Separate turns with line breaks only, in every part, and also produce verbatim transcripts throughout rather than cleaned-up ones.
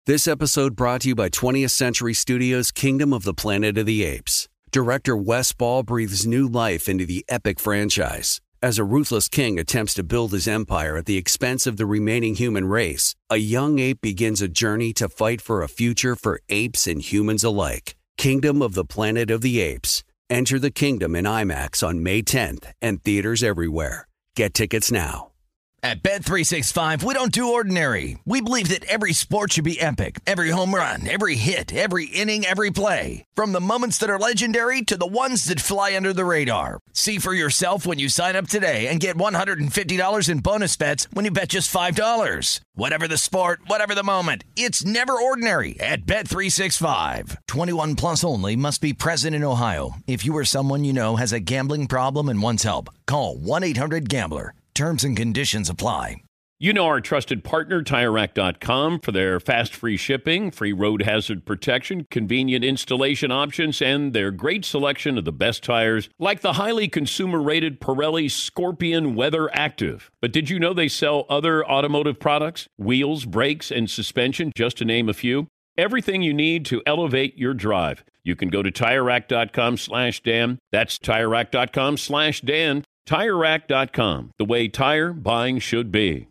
This episode brought to you by twentieth Century Studios' Kingdom of the Planet of the Apes. Director Wes Ball breathes new life into the epic franchise. As a ruthless king attempts to build his empire at the expense of the remaining human race, a young ape begins a journey to fight for a future for apes and humans alike. Kingdom of the Planet of the Apes. Enter the kingdom in IMAX on May tenth and theaters everywhere. Get tickets now.
At Bet three sixty-five, we don't do ordinary. We believe that every sport should be epic. Every home run, every hit, every inning, every play. From the moments that are legendary to the ones that fly under the radar. See for yourself when you sign up today and get one hundred fifty dollars in bonus bets when you bet just five dollars. Whatever the sport, whatever the moment, it's never ordinary at Bet three sixty-five. twenty-one plus only. Must be present in Ohio. If you or someone you know has a gambling problem and wants help, call one eight hundred gambler. Terms and conditions apply.
You know our trusted partner, Tire Rack dot com, for their fast, free shipping, free road hazard protection, convenient installation options, and their great selection of the best tires, like the highly consumer-rated Pirelli Scorpion Weather Active. But did you know they sell other automotive products? Wheels, brakes, and suspension, just to name a few. Everything you need to elevate your drive. You can go to Tire Rack dot com slash Dan. That's Tire Rack dot com slash Dan. Tire Rack dot com, the way tire buying should be.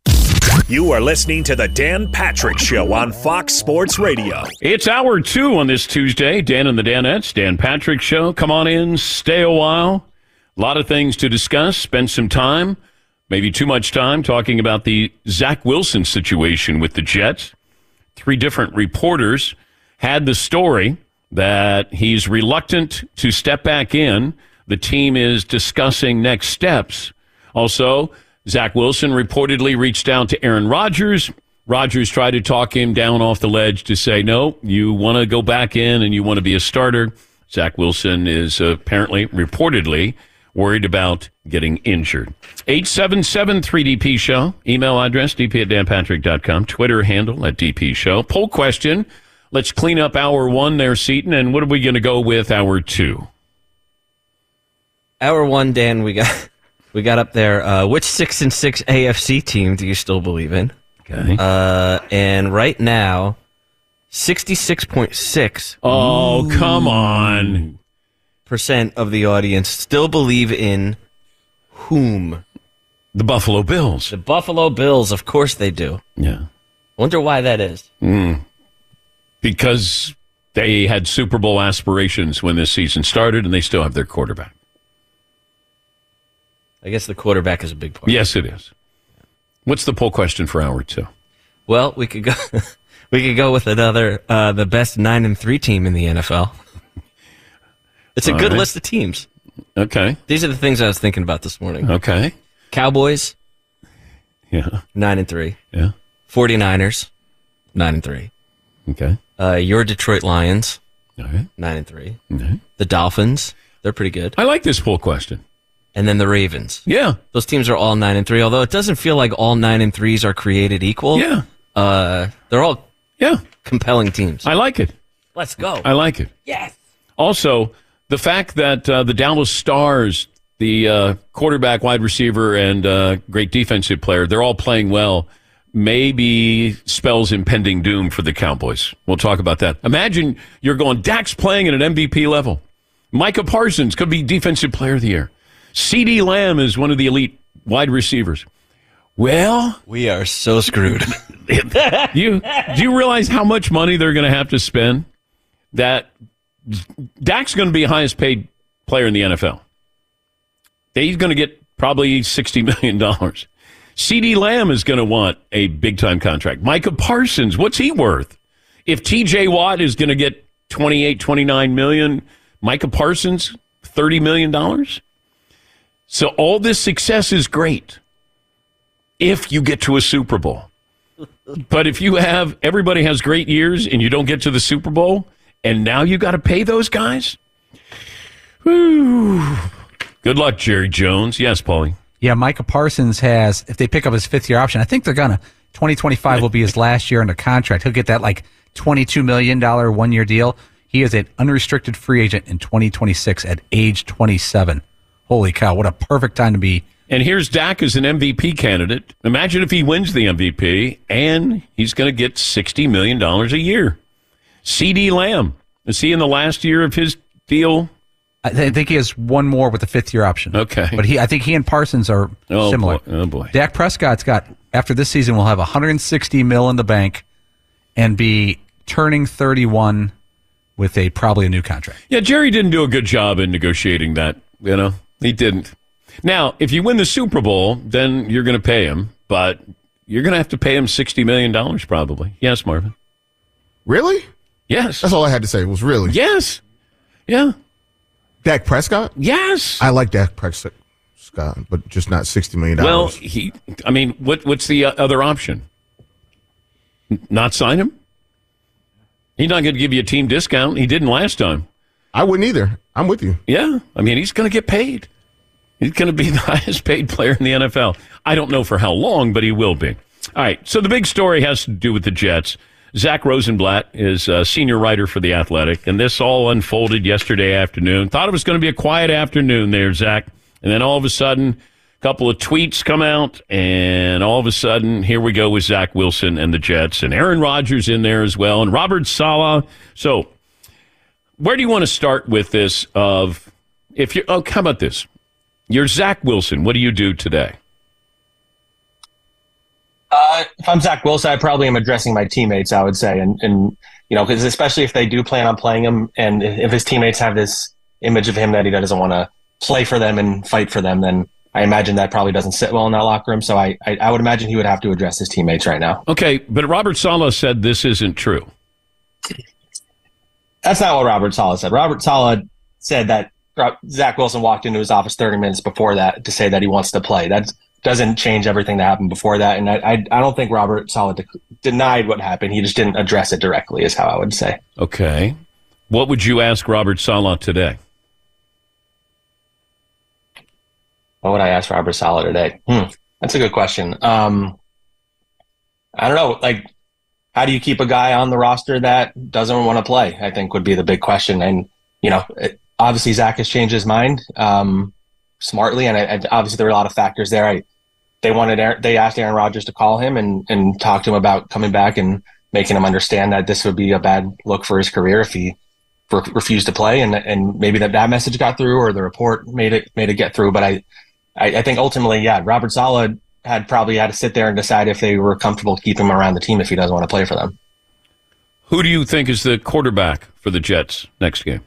You are listening to the Dan Patrick Show on Fox Sports Radio.
It's hour two on this Tuesday. Dan and the Danettes, Dan Patrick Show. Come on in, stay a while. A lot of things to discuss. Spend some time, maybe too much time, talking about the Zach Wilson situation with the Jets. Three different reporters had the story that he's reluctant to step back in. The team is discussing next steps. Also, Zach Wilson reportedly reached out to Aaron Rodgers. Rodgers tried to talk him down off the ledge to say, no, you want to go back in and you want to be a starter. Zach Wilson is apparently, reportedly, worried about getting injured. eight seven seven three D P Show. Email address, d p at dan patrick dot com. Twitter handle at D P Show. Poll question. Let's clean up hour one there, Seton. And what are we going to go with hour two?
Hour one, Dan, we got we got up there. Uh, which six and six A F C team do you still believe in?
Okay.
Uh, and right now, sixty-six point six.
Oh, come on.
Percent of the audience still believe in whom?
The Buffalo Bills.
The Buffalo Bills, of course they do.
Yeah.
Wonder why that is.
Mm. Because they had Super Bowl aspirations when this season started, and they still have their quarterback.
I guess the quarterback is a big part.
Yes, it is. What's the poll question for hour two?
Well, we could go. we could go with another uh, the best nine and three team in the N F L. It's a
All
good
right.
list of teams.
Okay.
These are the things I was thinking about this morning.
Okay.
Cowboys,
Yeah.
nine and three.
Yeah.
49ers, nine and three.
Okay.
Uh, your Detroit Lions,
All right.
nine and three.
Okay.
The Dolphins, they're pretty good.
I like this poll question.
And then the Ravens.
Yeah.
Those teams are all nine and three. Although it doesn't feel like all nine and threes are created equal.
Yeah.
Uh, they're all
Yeah.
compelling teams.
I like it.
Let's go.
I like it.
Yes.
Also, the fact that uh, the Dallas Stars, the uh, quarterback, wide receiver, and uh, great defensive player, they're all playing well, maybe spells impending doom for the Cowboys. We'll talk about that. Imagine you're going, Dak's playing at an M V P level. Micah Parsons could be Defensive Player of the Year. CeeDee Lamb is one of the elite wide receivers. Well,
We are so screwed.
you do you realize how much money they're going to have to spend? That Dak's going to be the highest paid player in the N F L. He's going to get probably sixty million dollars. CeeDee Lamb is going to want a big-time contract. Micah Parsons, what's he worth? If T J Watt is going to get twenty-eight, twenty-nine million dollars, Micah Parsons, thirty million dollars? So all this success is great if you get to a Super Bowl. But if you have, everybody has great years and you don't get to the Super Bowl, and now you got to pay those guys? Whew. Good luck, Jerry Jones. Yes, Paulie.
Yeah, Micah Parsons has, if they pick up his fifth year option, I think they're going to, twenty twenty-five will be his last year under contract. He'll get that like twenty-two million dollars one year deal. He is an unrestricted free agent in twenty twenty-six at age twenty-seven. Holy cow, what a perfect time to be
And here's Dak as an M V P candidate. Imagine if he wins the M V P, and he's going to get sixty million dollars a year. CeeDee Lamb, is he in the last year of his deal?
I, th- I think he has one more with the fifth-year option.
Okay.
But he, I think he and Parsons are
oh,
similar.
Boy. Oh, boy.
Dak Prescott's got, after this season, will have one hundred sixty mil in the bank and be turning thirty-one with a probably a new contract.
Yeah, Jerry didn't do a good job in negotiating that, you know. He didn't. Now, if you win the Super Bowl, then you're going to pay him, but you're going to have to pay him sixty million dollars probably. Yes, Marvin.
Really?
Yes.
That's all I had to say was really.
Yes. Yeah.
Dak Prescott?
Yes.
I like Dak Prescott, but just not sixty million dollars.
Well, he, I mean, what what's the other option? Not sign him? He's not going to give you a team discount. He didn't last time.
I wouldn't either. I'm with you.
Yeah. I mean, he's going to get paid. He's going to be the highest paid player in the N F L. I don't know for how long, but he will be. All right. So the big story has to do with the Jets. Zach Rosenblatt is a senior writer for The Athletic, and this all unfolded yesterday afternoon. Thought it was going to be a quiet afternoon there, Zach. And then all of a sudden, a couple of tweets come out, and all of a sudden, here we go with Zach Wilson and the Jets, and Aaron Rodgers in there as well, and Robert Saleh. So where do you want to start with this of, if you're, oh, how about this? You're Zach Wilson. What do you do today?
Uh, if I'm Zach Wilson, I probably am addressing my teammates, I would say. And, and you know, because especially if they do plan on playing him, and if his teammates have this image of him that he doesn't want to play for them and fight for them, then I imagine that probably doesn't sit well in that locker room. So I, I, I would imagine he would have to address his teammates right now.
Okay, but Robert Saleh said this isn't true.
That's not what Robert Saleh said. Robert Saleh said that Zach Wilson walked into his office thirty minutes before that to say that he wants to play. That doesn't change everything that happened before that. And I, I, I don't think Robert Saleh de- denied what happened. He just didn't address it directly, is how I would say.
Okay. What would you ask Robert Saleh today?
What would I ask Robert Saleh today? Hmm. That's a good question. Um, I don't know. Like, how do you keep a guy on the roster that doesn't want to play? I think would be the big question. And, you know, it, obviously Zach has changed his mind um, smartly. And I, I, obviously there were a lot of factors there. I, they wanted, Aaron, they asked Aaron Rodgers to call him and, and talk to him about coming back and making him understand that this would be a bad look for his career if he re- refused to play. And, and maybe that, that message got through, or the report made it, made it get through. But I, I, I think ultimately, yeah, Robert Saleh had probably had to sit there and decide if they were comfortable to keep him around the team if he doesn't want to play for them.
Who do you think is the quarterback for the Jets next game?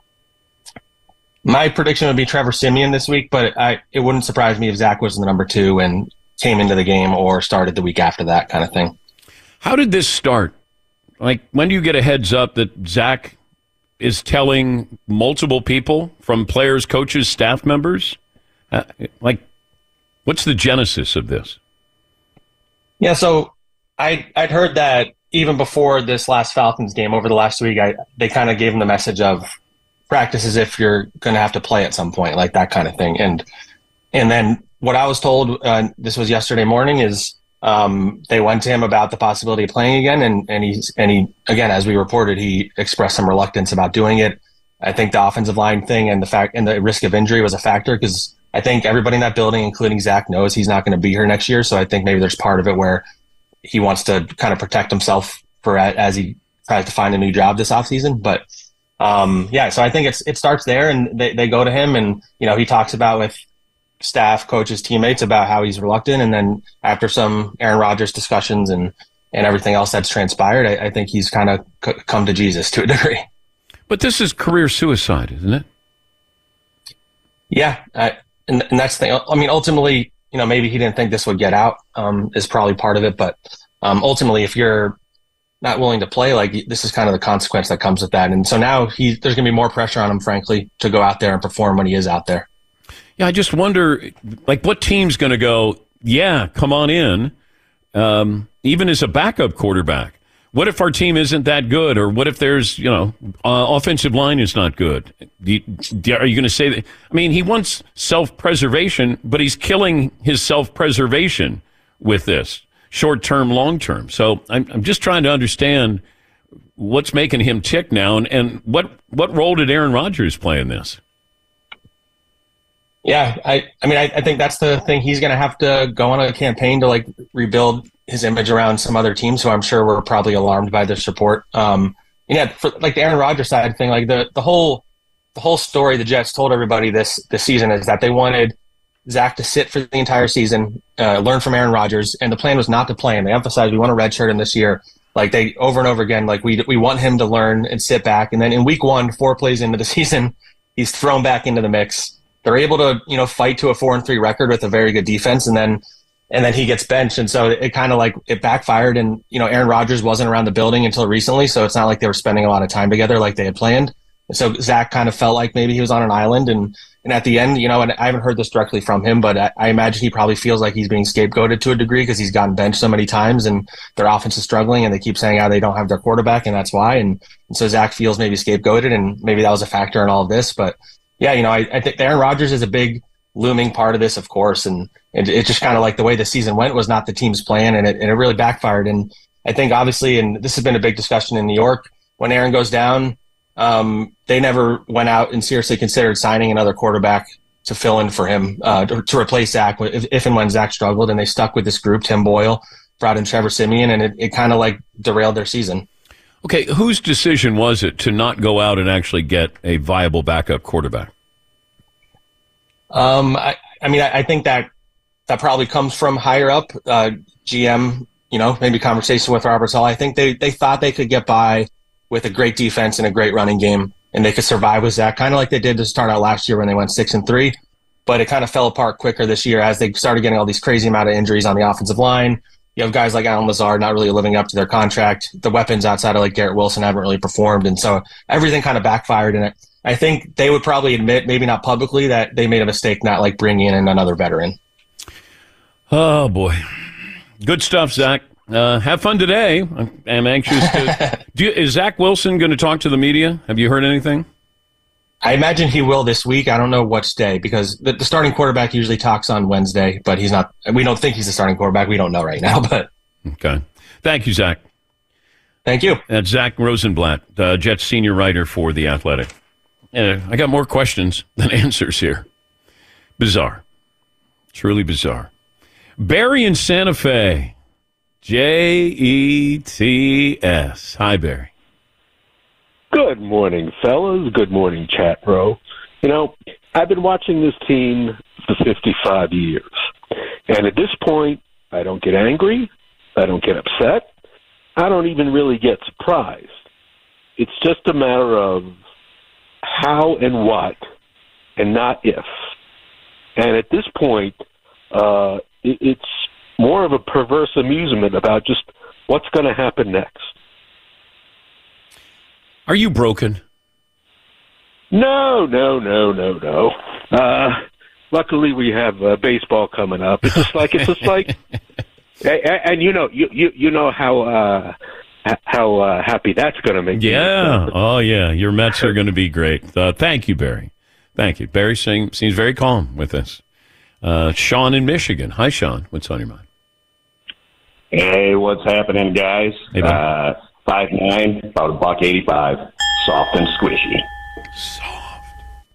My prediction would be Trevor Siemian this week, but I, it wouldn't surprise me if Zach was the number two and came into the game or started the week after that kind of thing.
How did this start? Like, when do you get a heads up that Zach is telling multiple people, from players, coaches, staff members? Uh, like, what's the genesis of this?
Yeah, so I, I'd heard that even before this last Falcons game over the last week, I, they kind of gave him the message of practice as if you're going to have to play at some point, like that kind of thing. And and then what I was told, uh, this was yesterday morning, is um, they went to him about the possibility of playing again. And, and, he's, and he, again, as we reported, he expressed some reluctance about doing it. I think the offensive line thing and the fact and the risk of injury was a factor, because I think everybody in that building, including Zach, knows he's not going to be here next year. So I think maybe there's part of it where he wants to kind of protect himself for as he tries to find a new job this offseason. But um, yeah, so I think it's it starts there, and they, they go to him, and you know he talks about with staff, coaches, teammates about how he's reluctant, and then after some Aaron Rodgers discussions and and everything else that's transpired, I, I think he's kind of c- come to Jesus to a degree.
But this is career suicide, isn't it?
Yeah, I, and, and that's the thing. I mean, ultimately, you know, maybe he didn't think this would get out, um, is probably part of it. But um, ultimately, if you're not willing to play, like, this is kind of the consequence that comes with that. And so now he, there's going to be more pressure on him, frankly, to go out there and perform when he is out there.
Yeah, I just wonder, like, what team's going to go, yeah, come on in, um, even as a backup quarterback. What if our team isn't that good? Or what if there's, you know, uh, offensive line is not good? Do you, do, are you going to say that? I mean, he wants self-preservation, but he's killing his self-preservation with this, short-term, long-term. So I'm, I'm just trying to understand what's making him tick now, and, and what, what role did Aaron Rodgers play in this?
Yeah, I, I mean, I, I think that's the thing. He's going to have to go on a campaign to like rebuild his image around some other teams. So I'm sure we're probably alarmed by this report. Um, and yeah, for like the Aaron Rodgers side thing, like the the whole the whole story the Jets told everybody this this season is that they wanted Zach to sit for the entire season, uh, learn from Aaron Rodgers, and the plan was not to play him. They emphasized we want a redshirt him this year. Like they over and over again, like we we want him to learn and sit back. And then in week one, four plays into the season, he's thrown back into the mix. They're able to, you know, fight to a four and three record with a very good defense, and then and then he gets benched, and so it, it kind of like it backfired. And you know, Aaron Rodgers wasn't around the building until recently, so it's not like they were spending a lot of time together like they had planned. And so Zach kind of felt like maybe he was on an island, and and at the end, you know, and I haven't heard this directly from him, but I, I imagine he probably feels like he's being scapegoated to a degree because he's gotten benched so many times, and their offense is struggling, and they keep saying how they don't have their quarterback, and that's why. And, and so Zach feels maybe scapegoated, and maybe that was a factor in all of this, but. Yeah, you know, I, I think Aaron Rodgers is a big looming part of this, of course, and it, it just kind of like the way the season went was not the team's plan, and it, and it really backfired. And I think obviously, and this has been a big discussion in New York, when Aaron goes down, um, they never went out and seriously considered signing another quarterback to fill in for him, uh, to, to replace Zach if, if and when Zach struggled, and they stuck with this group. Tim Boyle brought in Trevor Siemian, and it, it kind of like derailed their season.
Okay, whose decision was it to not go out and actually get a viable backup quarterback?
Um, I, I mean, I, I think that that probably comes from higher up, uh, G M, you know, maybe conversation with Robert Saleh. I think they, they thought they could get by with a great defense and a great running game, and they could survive with Zach, kind of like they did to start out last year when they went six and three. But it kind of fell apart quicker this year as they started getting all these crazy amount of injuries on the offensive line. You have guys like Allen Lazard not really living up to their contract. The weapons outside of like Garrett Wilson haven't really performed. And so everything kind of backfired. And I think they would probably admit, maybe not publicly, that they made a mistake not like bringing in another veteran.
Oh, boy. Good stuff, Zach. Uh, have fun today. I'm, I'm anxious to. do you, is Zach Wilson going to talk to the media? Have you heard anything?
I imagine he will this week. I don't know which day, because the, the starting quarterback usually talks on Wednesday, but he's not. We don't think he's the starting quarterback. We don't know right now, but.
Okay. Thank you, Zach.
Thank you.
That's Zach Rosenblatt, uh, Jets senior writer for The Athletic. Uh, I got more questions than answers here. Bizarre. Truly bizarre. Barry in Santa Fe. J E T S. Hi, Barry.
Good morning, fellas. Good morning, chat row. You know, I've been watching this team for fifty-five years. And at this point, I don't get angry. I don't get upset. I don't even really get surprised. It's just a matter of how and what, and not if. And at this point, uh, it, it's more of a perverse amusement about just what's going to happen next.
Are you broken?
No, no, no, no, no. Uh, luckily, we have uh, baseball coming up. It's just like it's just like, and, and you know, you you you know how uh, how uh, happy that's going to make you.
Yeah. Oh, yeah. Your Mets are going to be great. Uh, thank you, Barry. Thank you. Barry seems seems very calm with this. Uh, Sean in Michigan. Hi, Sean. What's on your mind?
Hey, what's happening, guys?
Hey,
uh, five nine, about a buck eighty-five, soft and squishy.
Soft.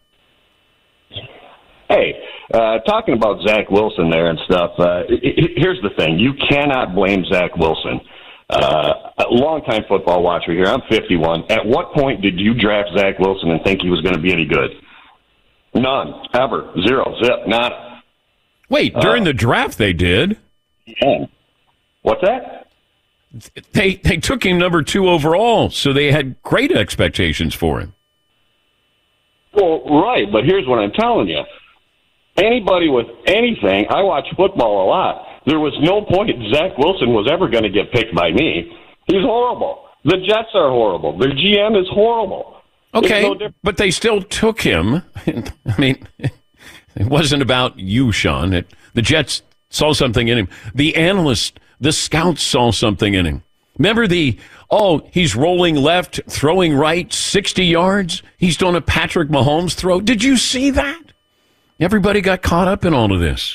Hey, uh, talking about Zach Wilson there and stuff, uh, here's the thing. You cannot blame Zach Wilson. Uh, a longtime football watcher here. I'm fifty-one. At what point did you draft Zach Wilson and think he was going to be any good? None. Ever. Zero. Zip. Nada.
Wait, during uh, the draft they did?
Yeah. What's that?
They they took him number two overall, so they had great expectations for him.
Well, right, but here's what I'm telling you. Anybody with anything, I watch football a lot. There was no point Zach Wilson was ever going to get picked by me. He's horrible. The Jets are horrible. Their G M is horrible.
Okay, no but they still took him. I mean, it wasn't about you, Sean. It, the Jets saw something in him. The analysts, the scouts saw something in him. Remember the, oh, he's rolling left, throwing right, sixty yards. He's doing a Patrick Mahomes throw. Did you see that? Everybody got caught up in all of this.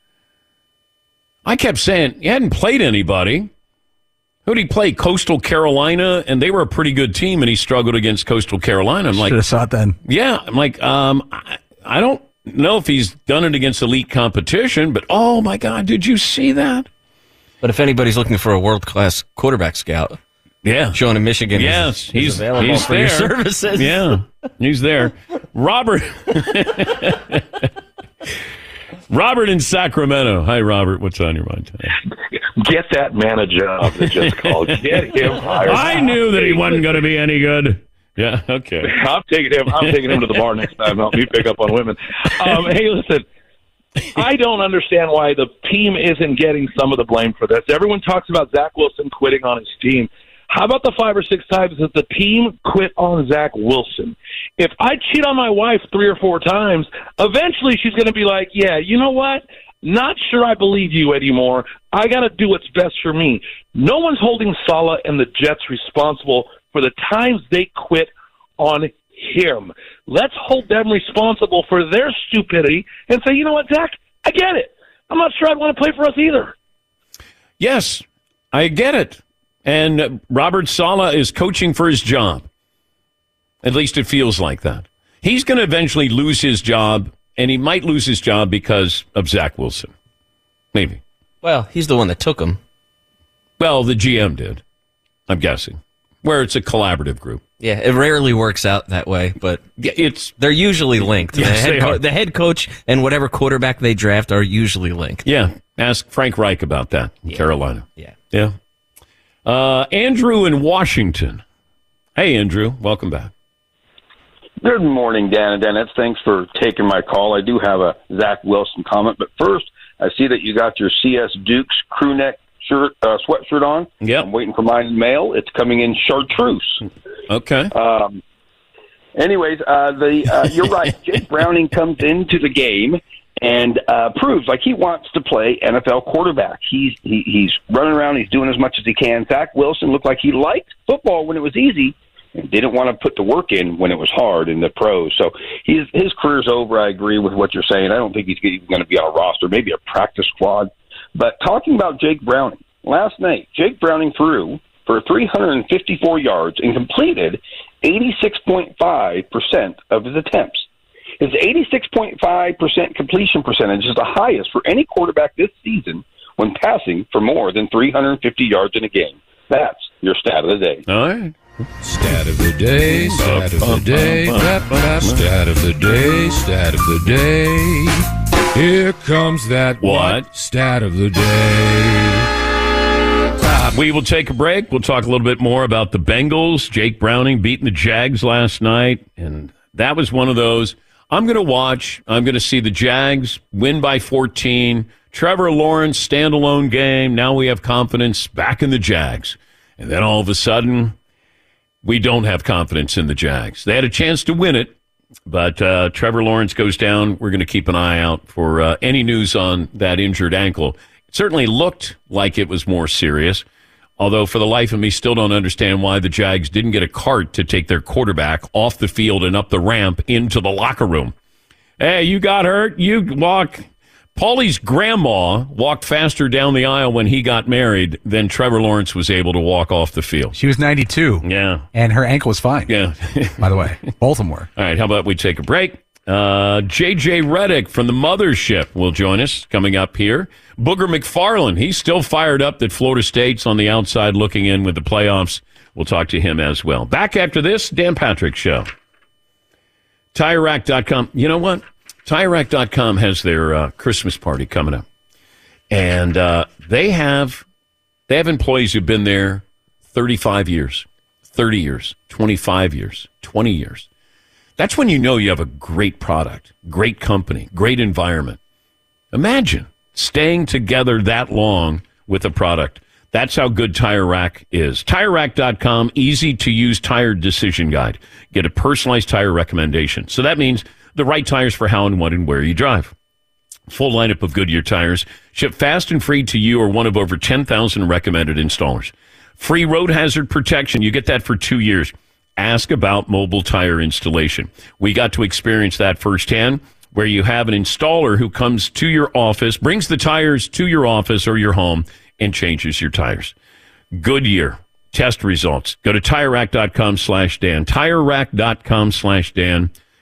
I kept saying, he hadn't played anybody. Who did he play? Coastal Carolina, and they were a pretty good team, and he struggled against Coastal Carolina. I'm like,
should have saw it then.
Yeah, I'm like, um, I, I don't know if he's done it against elite competition, but oh my God, did you see that?
But if anybody's looking for a world-class quarterback scout,
yeah,
Sean in Michigan
yes,
is,
he's
is available
he's
for
there.
your services.
Yeah, he's there. Robert. Robert in Sacramento. Hi, Robert. What's on your mind today?
Get that man a job that just called. Get him hired.
I knew that he wasn't going to be any good. Yeah, okay.
I'm taking him. I'm taking him to the bar next time. Help me pick up on women. Um, hey, listen. I don't understand why the team isn't getting some of the blame for this. Everyone talks about Zach Wilson quitting on his team. How about the five or six times that the team quit on Zach Wilson? If I cheat on my wife three or four times, eventually she's going to be like, yeah, you know what? Not sure I believe you anymore. I got to do what's best for me. No one's holding Saleh and the Jets responsible for the times they quit on him. Let's hold them responsible for their stupidity and say, you know what, Zach, I get it. I'm not sure I'd want to play for us either.
Yes, I get it. And Robert Saleh is coaching for his job. At least it feels like that. He's going to eventually lose his job, and he might lose his job because of Zach Wilson. Maybe.
Well, he's the one that took him.
Well, the G M did, I'm guessing, where it's a collaborative group.
Yeah, it rarely works out that way, but
it's
they're usually linked.
Yes,
the, head
they
co-
are.
the head coach and whatever quarterback they draft are usually linked.
Yeah, ask Frank Reich about that in
yeah.
Carolina.
Yeah.
Yeah. Uh, Andrew in Washington. Hey, Andrew. Welcome back.
Good morning, Dan and Dennis. Thanks for taking my call. I do have a Zach Wilson comment, but first, I see that you got your C S Dukes crew neck shirt, uh, sweatshirt on.
Yep.
I'm waiting for mine in mail. It's coming in chartreuse.
Okay.
Um, anyways, uh, the uh, you're right. Jake Browning comes into the game and uh, proves like he wants to play N F L quarterback. He's he, he's running around. He's doing as much as he can. Zach Wilson looked like he liked football when it was easy and didn't want to put the work in when it was hard in the pros. So he's, his career's over. I agree with what you're saying. I don't think he's even going to be on a roster, maybe a practice squad. But talking about Jake Browning, last night, Jake Browning threw for three hundred fifty-four yards and completed eighty-six point five percent of his attempts. His eighty-six point five percent completion percentage is the highest for any quarterback this season when passing for more than three hundred fifty yards in a game. That's your stat of the day.
All right.
Stat of the day, stat of the day, stat of the day, stat of the day. Here comes that
what?
Stat of the day.
Uh, we will take a break. We'll talk a little bit more about the Bengals. Jake Browning beating the Jags last night, and that was one of those. I'm going to watch. I'm going to see the Jags win by fourteen. Trevor Lawrence, standalone game. Now we have confidence back in the Jags. And then all of a sudden, we don't have confidence in the Jags. They had a chance to win it, but uh, Trevor Lawrence goes down. We're going to keep an eye out for uh, any news on that injured ankle. It certainly looked like it was more serious, although for the life of me, still don't understand why the Jags didn't get a cart to take their quarterback off the field and up the ramp into the locker room. Hey, you got hurt? You walk. Paulie's grandma walked faster down the aisle when he got married than Trevor Lawrence was able to walk off the field.
She was ninety-two.
Yeah.
And her ankle was fine.
Yeah.
By the way, both of them were.
All right, how about we take a break? Uh, J J Redick from the Mothership will join us coming up here. Booger McFarland, he's still fired up that Florida State's on the outside looking in with the playoffs. We'll talk to him as well. Back after this, Dan Patrick Show. Tire Rack dot com. You know what? Tire Rack dot com has their uh, Christmas party coming up. And uh, they have they have employees who've been there thirty-five years, thirty years, twenty-five years, twenty years. That's when you know you have a great product, great company, great environment. Imagine staying together that long with a product. That's how good Tire Rack is. Tire Rack dot com, easy-to-use tire decision guide. Get a personalized tire recommendation. So that means the right tires for how and when and where you drive. Full lineup of Goodyear tires. Ship fast and free to you or one of over ten thousand recommended installers. Free road hazard protection. You get that for two years. Ask about mobile tire installation. We got to experience that firsthand, where you have an installer who comes to your office, brings the tires to your office or your home, and changes your tires. Goodyear. Test results. Go to Tire Rack dot com slash Dan. Tire Rack dot com slash Dan.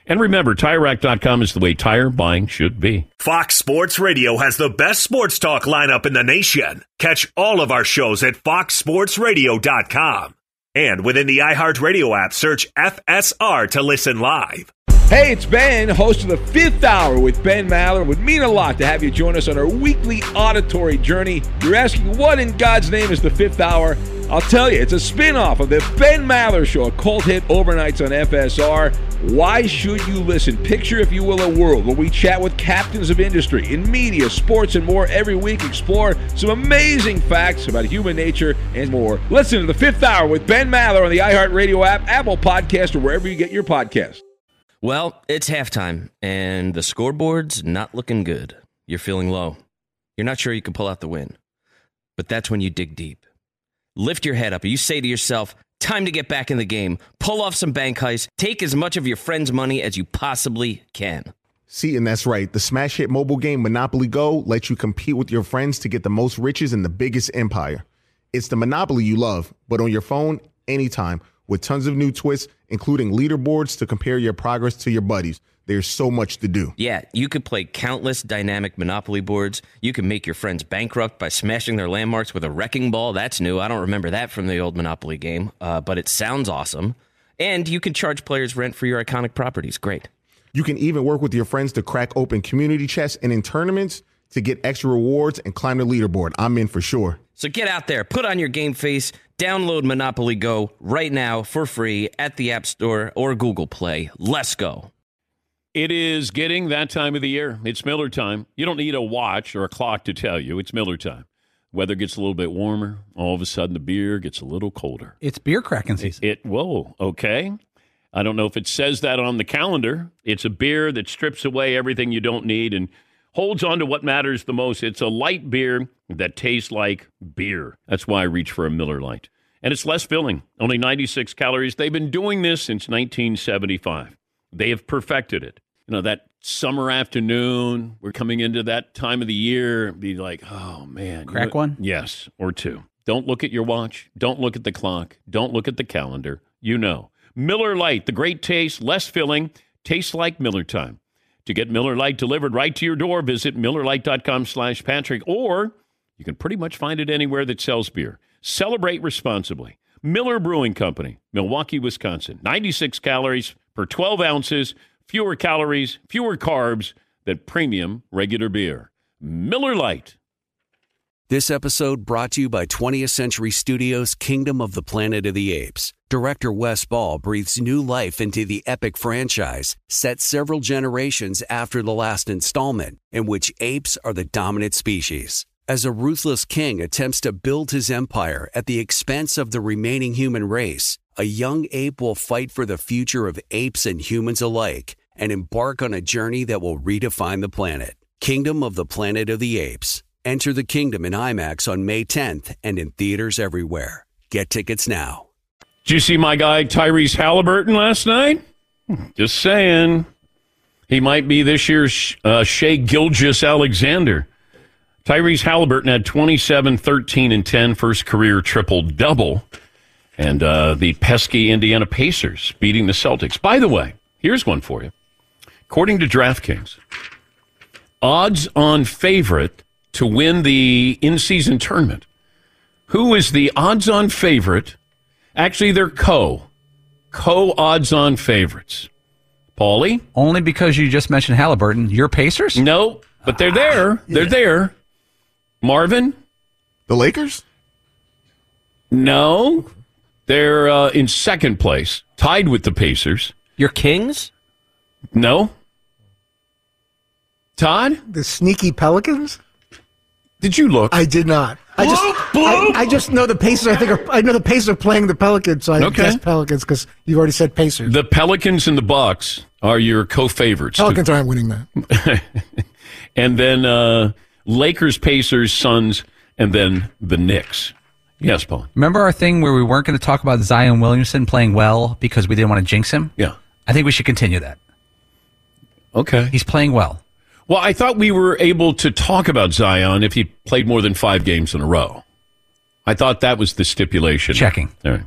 And remember, Tire Rack dot com is the way tire buying should be.
Fox Sports Radio has the best sports talk lineup in the nation. Catch all of our shows at fox sports radio dot com. And within the iHeartRadio app, search F S R to listen live.
Hey, it's Ben, host of the Fifth Hour with Ben Maller. It would mean a lot to have you join us on our weekly auditory journey. You're asking, what in God's name is the Fifth Hour? I'll tell you, it's a spin-off of the Ben Maller Show, a cult hit overnights on F S R. Why should you listen? Picture, if you will, a world where we chat with captains of industry in media, sports, and more every week. Explore some amazing facts about human nature and more. Listen to the Fifth Hour with Ben Maller on the iHeartRadio app, Apple Podcast, or wherever you get your podcasts.
Well, it's halftime, and the scoreboard's not looking good. You're feeling low. You're not sure you can pull out the win. But that's when you dig deep. Lift your head up, and you say to yourself, time to get back in the game. Pull off some bank heists. Take as much of your friend's money as you possibly can.
See, and that's right. The smash hit mobile game Monopoly Go lets you compete with your friends to get the most riches in the biggest empire. It's the Monopoly you love, but on your phone, anytime, with tons of new twists, including leaderboards to compare your progress to your buddies. There's so much to do.
Yeah, you could play countless dynamic Monopoly boards. You can make your friends bankrupt by smashing their landmarks with a wrecking ball. That's new. I don't remember that from the old Monopoly game, uh, but it sounds awesome. And you can charge players rent for your iconic properties. Great.
You can even work with your friends to crack open community chests and in tournaments to get extra rewards and climb the leaderboard. I'm in for sure.
So get out there, put on your game face, download Monopoly Go right now for free at the App Store or Google Play. Let's go.
It is getting that time of the year. It's Miller time. You don't need a watch or a clock to tell you. It's Miller time. Weather gets a little bit warmer. All of a sudden, the beer gets a little colder.
It's beer cracking season.
It, it whoa, okay. I don't know if it says that on the calendar. It's a beer that strips away everything you don't need and holds on to what matters the most. It's a light beer that tastes like beer. That's why I reach for a Miller Lite. And it's less filling, only ninety-six calories. They've been doing this since nineteen seventy-five. They have perfected it. You know, that summer afternoon, we're coming into that time of the year, be like, oh, man.
Crack
you know,
one?
Yes, or two. Don't look at your watch. Don't look at the clock. Don't look at the calendar. You know. Miller Lite, the great taste, less filling, tastes like Miller time. To get Miller Lite delivered right to your door, visit Miller Lite dot com slash Patrick, or you can pretty much find it anywhere that sells beer. Celebrate responsibly. Miller Brewing Company, Milwaukee, Wisconsin. ninety-six calories per twelve ounces, fewer calories, fewer carbs than premium regular beer. Miller Lite.
This episode brought to you by twentieth Century Studios' Kingdom of the Planet of the Apes. Director Wes Ball breathes new life into the epic franchise, set several generations after the last installment, in which apes are the dominant species. As a ruthless king attempts to build his empire at the expense of the remaining human race, a young ape will fight for the future of apes and humans alike and embark on a journey that will redefine the planet. Kingdom of the Planet of the Apes. Enter the kingdom in IMAX on May tenth and in theaters everywhere. Get tickets now.
Did you see my guy Tyrese Halliburton last night? Just saying. He might be this year's uh, Shai Gilgeous-Alexander. Tyrese Halliburton had twenty-seven, thirteen, and ten first career triple-double. And uh, the pesky Indiana Pacers beating the Celtics. By the way, here's one for you. According to DraftKings, odds-on favorite to win the in-season tournament. Who is the odds-on favorite? Actually, they're co. Co-odds-on favorites. Paulie?
Only because you just mentioned Halliburton. Your Pacers?
No, but they're there. They're yeah. there. Marvin?
The Lakers?
No. They're uh, in second place, tied with the Pacers.
Your Kings?
No. Todd?
The sneaky Pelicans?
Did you look?
I did not. I just, I, I just know the Pacers. I think are, I know the Pacers are playing the Pelicans, so I okay. guess Pelicans because you've already said Pacers.
The Pelicans and the Bucks are your co-favorites.
Pelicans aren't winning that.
And then uh, Lakers, Pacers, Suns, and then the Knicks. Yes, Paul.
Remember our thing where we weren't going to talk about Zion Williamson playing well because we didn't want to jinx him?
Yeah.
I think we should continue that.
Okay.
He's playing well.
Well, I thought we were able to talk about Zion if he played more than five games in a row. I thought that was the stipulation.
Checking.
All right.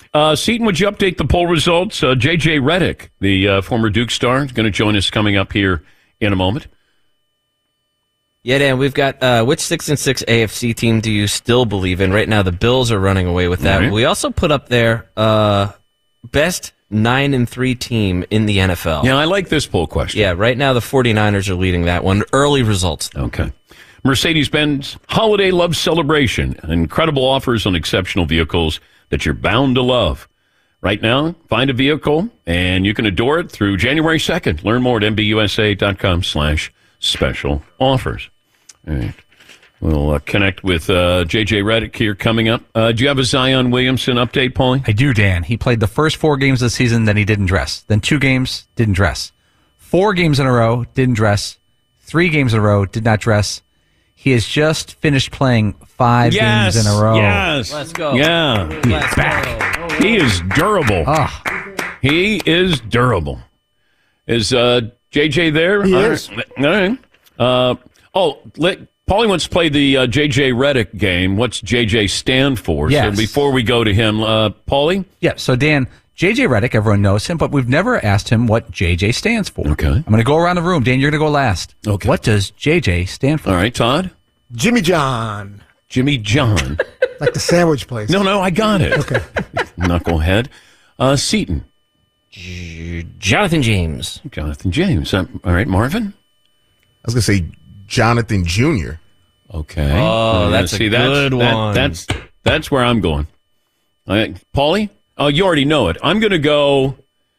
Uh, Seton, would you update the poll results? Uh, J J Redick, the uh, former Duke star, is going to join us coming up here in a moment.
Yeah, Dan, we've got uh, which six and six A F C team do you still believe in? Right now, the Bills are running away with that. Right. We also put up there uh, best nine and three team in the N F L.
Yeah, I like this poll question.
Yeah, right now the 49ers are leading that one. Early results.
Okay. Mercedes-Benz Holiday Love Celebration. Incredible offers on exceptional vehicles that you're bound to love. Right now, find a vehicle and you can adore it through January second. Learn more at M B U S A dot com slash special offers. All right. We'll uh, connect with uh, J J Redick here coming up. Uh, do you have a Zion Williamson update, Paulie?
I do, Dan. He played the first four games of the season, then he didn't dress. Then two games, didn't dress. Four games in a row, didn't dress. Three games in a row, did not dress. He has just finished playing five
yes,
games in a row.
Yes.
Let's go.
Yeah.
He's
Let's
back.
Go.
He is durable.
Oh.
He is durable. Is uh, J J there?
He
All
is.
right. All right. Uh, oh, let, Paulie wants to play the uh, J J Redick game. What's J J stand for?
Yes.
So before we go to him, uh, Paulie?
Yeah, so Dan, J J Redick, everyone knows him, but we've never asked him what J J stands for.
Okay.
I'm going to go around the room. Dan, you're going to go last.
Okay.
What does J J stand for?
All right, Todd?
Jimmy John.
Jimmy John.
Like the sandwich place.
No, no, I got it.
Okay.
Knucklehead. Uh, Seton.
Jonathan James.
Jonathan James. Uh, all right, Marvin?
I was going to say Jonathan Junior
Okay.
Oh,
Uh,
that's a
see,
good
that's,
one.
That, that's, that's where I'm going. All right, Paulie? Oh, you already know it. I'm going to go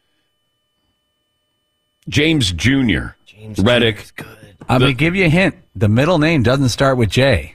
James Junior
James
Redick.
Good.
I'm going to give you a hint. The middle name doesn't start with J.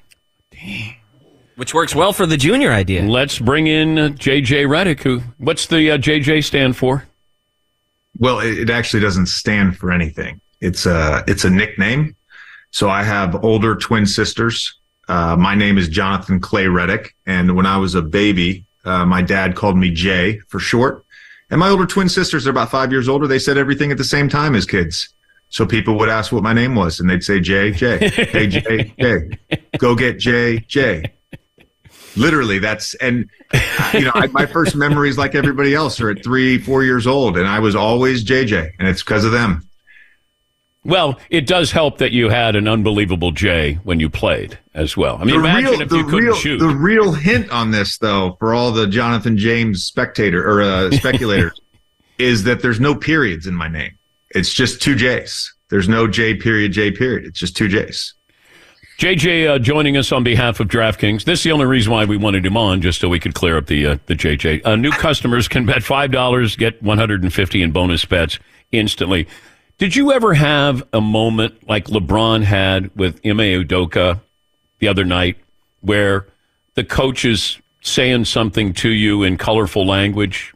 Which works well for the junior idea.
Let's bring in uh, J J Redick. Who? What's the uh, J J stand for?
Well, it, it actually doesn't stand for anything. It's a, it's a nickname. So I have older twin sisters. Uh, my name is Jonathan Clay Redick. And when I was a baby, uh, my dad called me Jay for short. And my older twin sisters are about five years older. They said everything at the same time as kids. So people would ask what my name was, and they'd say Jay, Jay. Hey, Jay, Jay. Go get Jay, Jay. Literally, that's, and, you know, I, my first memories, like everybody else, are at three, four years old, and I was always J J, and it's because of them.
Well, it does help that you had an unbelievable J when you played as well. I mean,
the
imagine
real,
if
the
you couldn't
real,
shoot.
The real hint on this, though, for all the Jonathan James spectator or uh, speculators, is that there's no periods in my name. It's just two J's. There's no J period, J period. It's just two J's.
J J uh, joining us on behalf of DraftKings. This is the only reason why we wanted him on, just so we could clear up the uh, the J J. Uh, new customers can bet five dollars, get one hundred fifty in bonus bets instantly. Did you ever have a moment like LeBron had with Ime Udoka the other night where the coach is saying something to you in colorful language?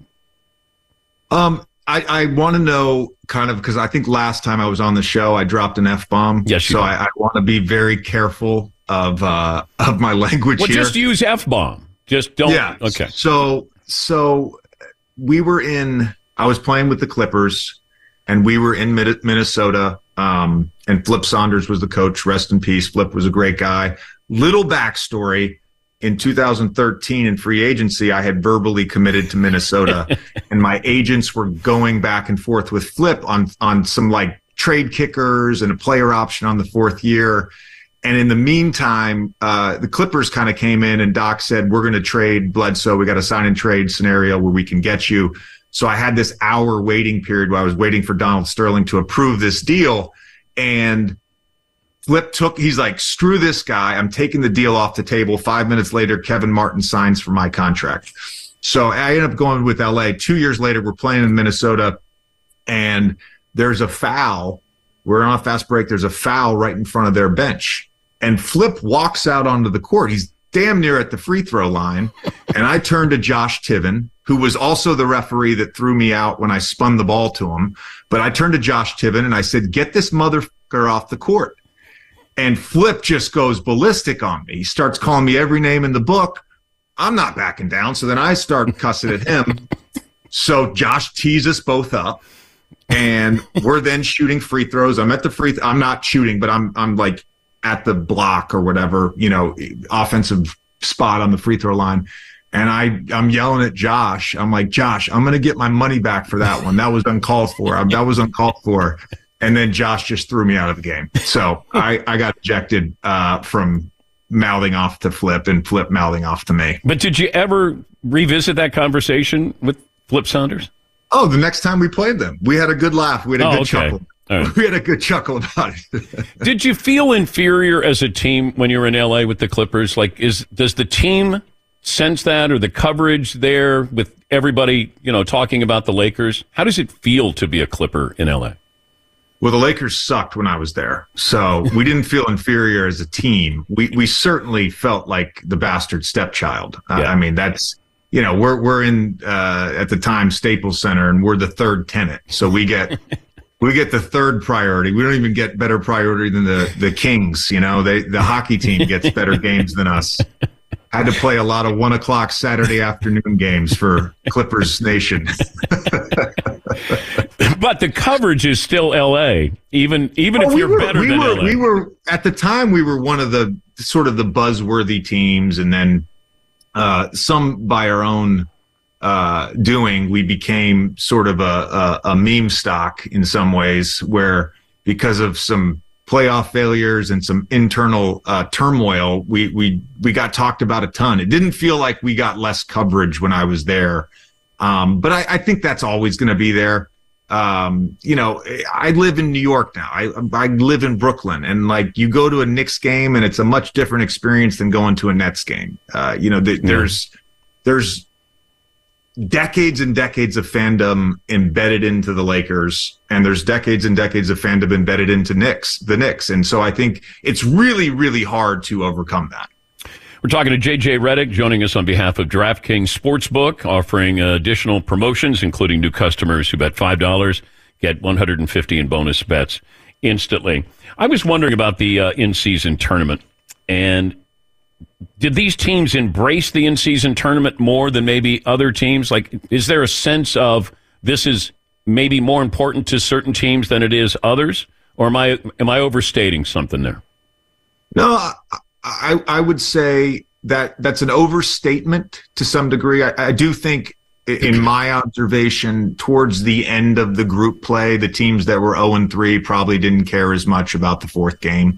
Um, I, I want to know kind of, because I think last time I was on the show, I dropped an F-bomb.
Yes, you
So
did.
I, I want to be very careful of uh, of my language
Well,
here.
just use F-bomb. Just don't.
Yeah.
Okay.
So, so we were in, I was playing with the Clippers, and we were in Mid- Minnesota, um, and Flip Saunders was the coach. Rest in peace. Flip was a great guy. Little backstory. In two thousand thirteen, in free agency, I had verbally committed to Minnesota, and my agents were going back and forth with Flip on on some like trade kickers and a player option on the fourth year. And in the meantime, uh, the Clippers kind of came in, and Doc said, "We're going to trade Bledsoe. We got a sign and trade scenario where we can get you." So I had this hour waiting period where I was waiting for Donald Sterling to approve this deal, and Flip took, he's like, screw this guy. I'm taking the deal off the table. Five minutes later, Kevin Martin signs for my contract. So I ended up going with L A. Two years later, we're playing in Minnesota, and there's a foul. We're on a fast break. There's a foul right in front of their bench. And Flip walks out onto the court. He's damn near at the free throw line. And I turned to Josh Tiven, who was also the referee that threw me out when I spun the ball to him. But I turned to Josh Tiven, and I said, get this motherfucker off the court. And Flip just goes ballistic on me. He starts calling me every name in the book. I'm not backing down. So then I start cussing at him. So Josh tees us both up, and we're then shooting free throws. I'm at the free, th- I'm not shooting, but I'm, I'm like at the block or whatever, you know, offensive spot on the free throw line. And I, I'm yelling at Josh. I'm like, Josh, I'm going to get my money back for that one. That was uncalled for. I, that was uncalled for. And then Josh just threw me out of the game. So I, I got ejected uh, from mouthing off to Flip and Flip mouthing off to me.
But did you ever revisit that conversation with Flip Saunders?
Oh, the next time we played them, we had a good laugh. We had a
oh,
good
okay.
chuckle.
Right.
We had a good chuckle about it.
Did you feel inferior as a team when you were in L A with the Clippers? Like, is does the team sense that, or the coverage there with everybody, you know, talking about the Lakers? How does it feel to be a Clipper in L A?
Well, the Lakers sucked when I was there, so we didn't feel inferior as a team. We we certainly felt like the bastard stepchild. Uh,
Yeah.
I mean, that's, you know, we're we're in uh, at the time Staples Center, and we're the third tenant, so we get we get the third priority. We don't even get better priority than the the Kings. You know, they the hockey team gets better games than us. Had to play a lot of one o'clock Saturday afternoon games for Clippers Nation.
But the coverage is still L A, even even
Well,
if
we
you're
were,
better
we
than
were,
L A.
We were at the time we were one of the sort of the buzzworthy teams, and then uh, some by our own uh, doing, we became sort of a, a, a meme stock in some ways, where because of some playoff failures and some internal uh, turmoil, we we we got talked about a ton. It didn't feel like we got less coverage when I was there, um, but I, I think that's always going to be there. Um, you know, I live in New York now. I I live in Brooklyn, and like you go to a Knicks game, and it's a much different experience than going to a Nets game. Uh, you know, th-
Yeah.
there's there's decades and decades of fandom embedded into the Lakers, and there's decades and decades of fandom embedded into Knicks, the Knicks, and so I think it's really, really hard to overcome that.
We're talking to J J Redick, joining us on behalf of DraftKings Sportsbook, offering uh, additional promotions, including new customers who bet five dollars get one hundred fifty dollars in bonus bets instantly. I was wondering about the uh, in-season tournament, and did these teams embrace the in-season tournament more than maybe other teams? Like, is there a sense of this is maybe more important to certain teams than it is others? Or am I am I overstating something there?
No, I, I, I would say that that's an overstatement to some degree. I, I do think, in my observation, towards the end of the group play, the teams that were oh and three probably didn't care as much about the fourth game.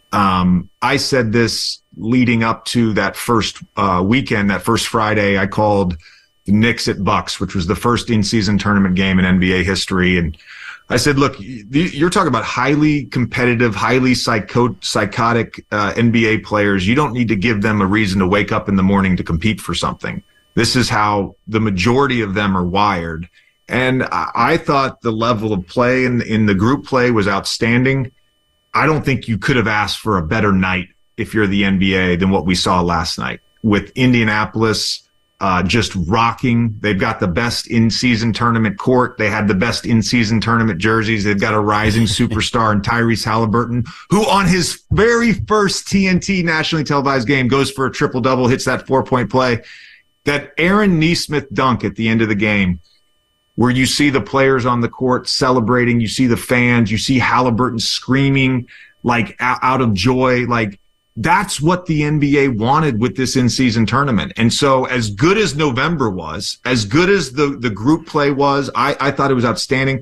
Um, I said this leading up to that first uh, weekend, that first Friday. I called the Knicks at Bucks, which was the first in-season tournament game in N B A history. And I said, look, you're talking about highly competitive, highly psycho- psychotic uh, N B A players. You don't need to give them a reason to wake up in the morning to compete for something. This is how the majority of them are wired. And I, I thought the level of play in, in the group play was outstanding. I don't think you could have asked for a better night if you're the N B A than what we saw last night with Indianapolis uh, just rocking. They've got the best in-season tournament court. They had the best in-season tournament jerseys. They've got a rising superstar in Tyrese Halliburton, who on his very first T N T nationally televised game goes for a triple-double, hits that four-point play. That Aaron Nesmith dunk at the end of the game, where you see the players on the court celebrating, you see the fans, you see Halliburton screaming like out of joy. Like, that's what the N B A wanted with this in-season tournament. And so as good as November was, as good as the, the group play was, I, I thought it was outstanding.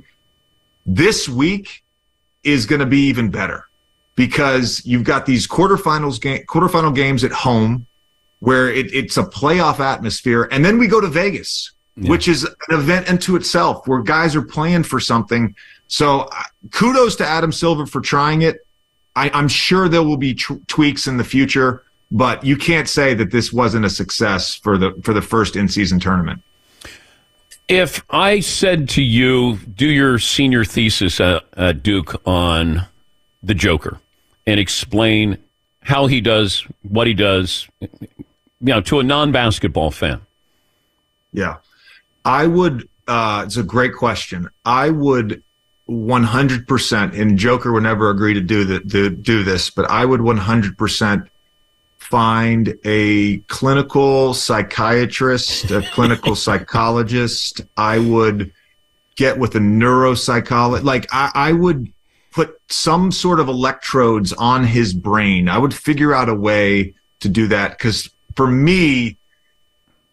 This week is going to be even better because you've got these quarterfinals game, quarterfinal games at home where it, it's a playoff atmosphere. And then we go to Vegas, yeah. which is an event unto itself where guys are playing for something. So uh, kudos to Adam Silver for trying it. I, I'm sure there will be tr- tweaks in the future, but you can't say that this wasn't a success for the for the first in-season tournament.
If I said to you, do your senior thesis at, at Duke on the Joker and explain how he does what he does, you know, to a non-basketball fan.
Yeah, I would. Uh, it's a great question. I would. one hundred percent, and Joker would never agree to do the, to do this, but I would one hundred percent find a clinical psychiatrist, a clinical psychologist. I would get with a neuropsychologist. Like I, I would put some sort of electrodes on his brain. I would figure out a way to do that because for me,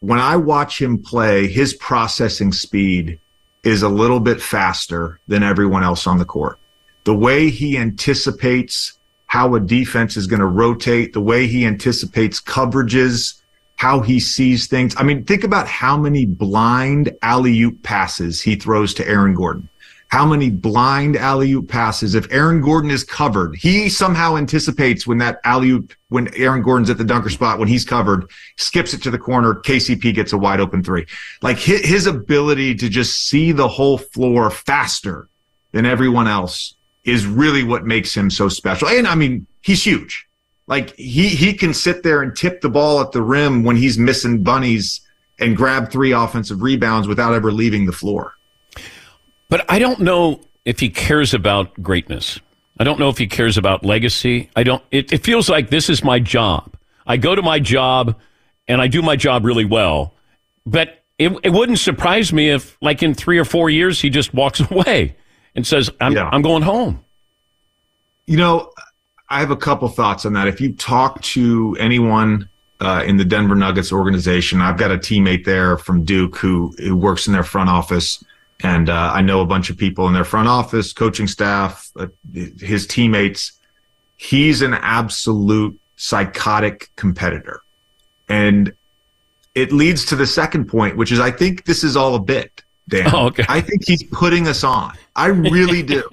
when I watch him play, his processing speed is a little bit faster than everyone else on the court. The way he anticipates how a defense is going to rotate, the way he anticipates coverages, how he sees things. I mean, think about how many blind alley-oop passes he throws to Aaron Gordon. How many blind alley-oop passes. If Aaron Gordon is covered, he somehow anticipates when that alley-oop, when Aaron Gordon's at the dunker spot, when he's covered, skips it to the corner, K C P gets a wide open three. Like his, his ability to just see the whole floor faster than everyone else is really what makes him so special. And I mean, he's huge. Like he, he can sit there and tip the ball at the rim when he's missing bunnies and grab three offensive rebounds without ever leaving the floor.
But I don't know if he cares about greatness. I don't know if he cares about legacy. I don't. It, it feels like this is my job. I go to my job, and I do my job really well. But it, it wouldn't surprise me if, like in three or four years, he just walks away and says, "I'm
Yeah.
I'm going home."
You know, I have a couple thoughts on that. If you talk to anyone uh, in the Denver Nuggets organization, I've got a teammate there from Duke who, who works in their front office. And uh, I know a bunch of people in their front office, coaching staff, uh, his teammates. He's an absolute psychotic competitor. And it leads to the second point, which is I think this is all a bit, Dan.
Oh, okay.
I think he's putting us on. I really do.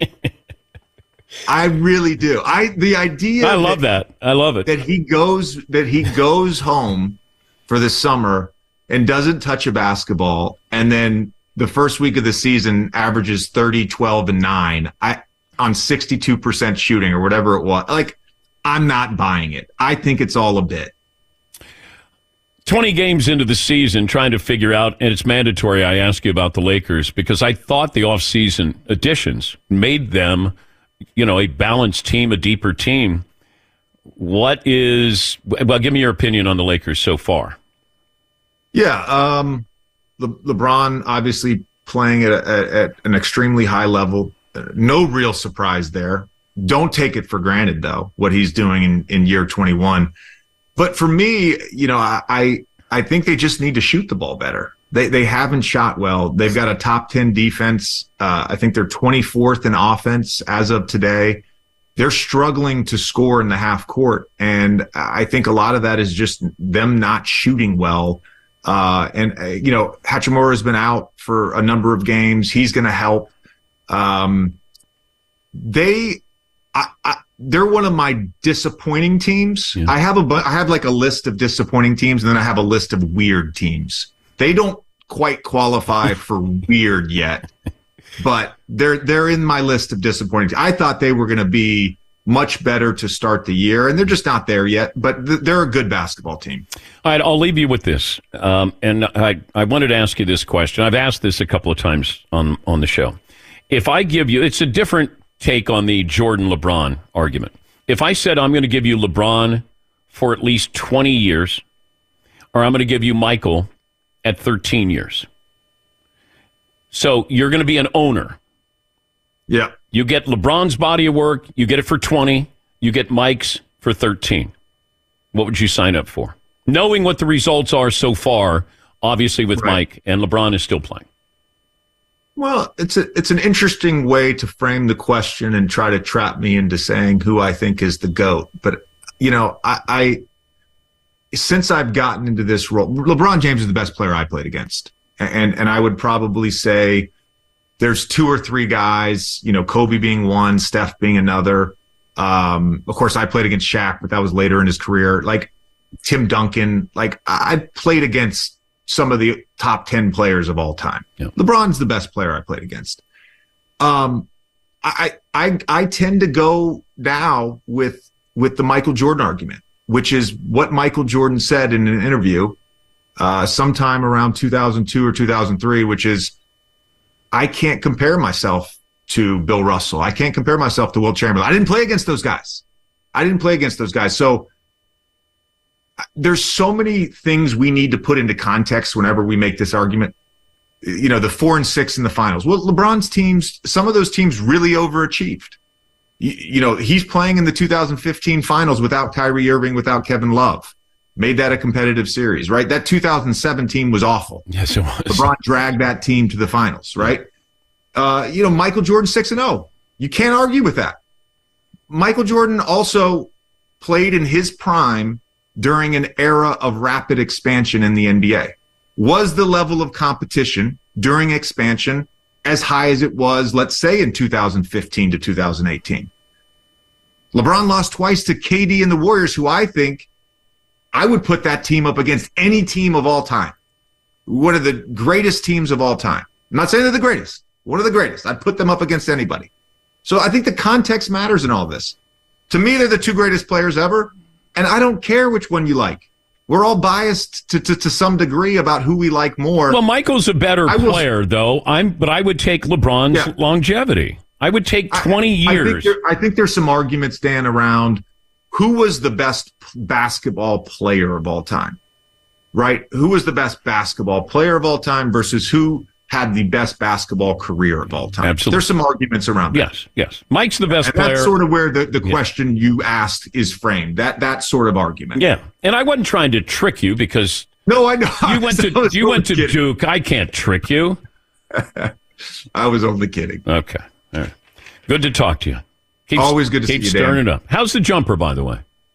I really do. I the idea
I love that, that. I love it.
That he goes that he goes home for the summer and doesn't touch a basketball, and then the first week of the season averages thirty, twelve, and nine I, on sixty-two percent shooting or whatever it was. Like, I'm not buying it. I think it's all a bit.
twenty games into the season, trying to figure out, and it's mandatory I ask you about the Lakers, because I thought the offseason additions made them, you know, a balanced team, a deeper team. What is, well, give me your opinion on the Lakers so far.
Yeah, um, Le- LeBron obviously playing at, at, at an extremely high level. Uh, no real surprise there. Don't take it for granted, though, what he's doing in, in year twenty-one. But for me, you know, I, I I think they just need to shoot the ball better. They they haven't shot well. They've got a top ten defense. Uh, I think they're twenty-fourth in offense as of today. They're struggling to score in the half court, and I think a lot of that is just them not shooting well. Uh, and, uh, you know, Hachimura has been out for a number of games. He's going to help. Um, they, I, I, they're one of my disappointing teams. Yeah. I have a, I have like a list of disappointing teams, and then I have a list of weird teams. They don't quite qualify for weird yet, but they're, they're in my list of disappointing. I thought they were going to be much better to start the year, and they're just not there yet, but th- they're a good basketball team.
All right, I'll leave you with this. Um, and I, I wanted to ask you this question. I've asked this a couple of times on, on the show. If I give you, it's a different take on the Jordan-LeBron argument. If I said I'm going to give you LeBron for at least twenty years, or I'm going to give you Michael at thirteen years. So you're going to be an owner.
Yeah.
You get LeBron's body of work, you get it for twenty, you get Mike's for thirteen. What would you sign up for? Knowing what the results are so far, obviously with right. Mike, and LeBron is still playing.
Well, it's a, it's an interesting way to frame the question and try to trap me into saying who I think is the GOAT. But, you know, I, I since I've gotten into this role, LeBron James is the best player I played against. And and I would probably say there's two or three guys, you know, Kobe being one, Steph being another. Um, of course, I played against Shaq, but that was later in his career. Like Tim Duncan, like I played against some of the top ten players of all time. Yep. LeBron's the best player I played against. Um, I, I, I tend to go now with, with the Michael Jordan argument, which is what Michael Jordan said in an interview uh, sometime around two thousand two or two thousand three, which is, I can't compare myself to Bill Russell. I can't compare myself to Wilt Chamberlain. I didn't play against those guys. I didn't play against those guys. So there's so many things we need to put into context whenever we make this argument. You know, the four and six in the finals. Well, LeBron's teams, some of those teams really overachieved. You, you know, he's playing in the two thousand fifteen finals without Kyrie Irving, without Kevin Love. made that a competitive series, right? That two thousand seven team was awful.
Yes, it was.
LeBron dragged that team to the finals, right? Uh, you know, Michael Jordan six and oh. You can't argue with that. Michael Jordan also played in his prime during an era of rapid expansion in the N B A. Was the level of competition during expansion as high as it was, let's say, in two thousand fifteen to two thousand eighteen? LeBron lost twice to K D and the Warriors, who I think I would put that team up against any team of all time. One of the greatest teams of all time. I'm not saying they're the greatest. One of the greatest. I'd put them up against anybody. So I think the context matters in all this. To me, they're the two greatest players ever, and I don't care which one you like. We're all biased to, to, to some degree about who we like more.
Well, Michael's a better
I will,
player, though. I'm, but I would take LeBron's
yeah.
longevity. I would take twenty
I,
years.
I think, there, I think there's some arguments, Dan, around who was the best basketball player of all time, right? Who was the best basketball player of all time versus who had the best basketball career of all time.
Absolutely.
There's some arguments around that.
Yes, yes. Mike's the best
and
player.
That's sort of where the, the
yeah.
question you asked is framed. That that sort of argument.
Yeah. And I wasn't trying to trick you because
No, I know.
You went to you went to kidding. Duke. I can't trick you.
I was only kidding.
Okay. All right. Good to talk to you. Keep,
Always good to see you,
Keep stirring
Dan.
it up. How's the jumper, by the way?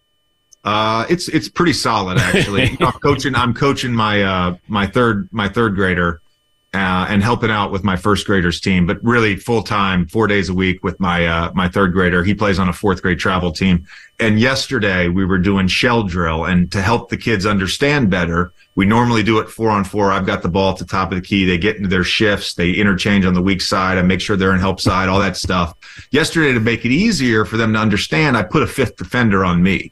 Uh, it's it's pretty solid actually. You know, I'm coaching. I'm coaching my uh my third my third grader. Uh, and helping out with my first graders team, but really full time, four days a week with my uh, my third grader. He plays on a fourth grade travel team. And yesterday we were doing shell drill, and to help the kids understand better, we normally do it four on four. I've got the ball at the top of the key. They get into their shifts. They interchange on the weak side. I make sure they're in help side, all that stuff. Yesterday, to make it easier for them to understand, I put a fifth defender on me.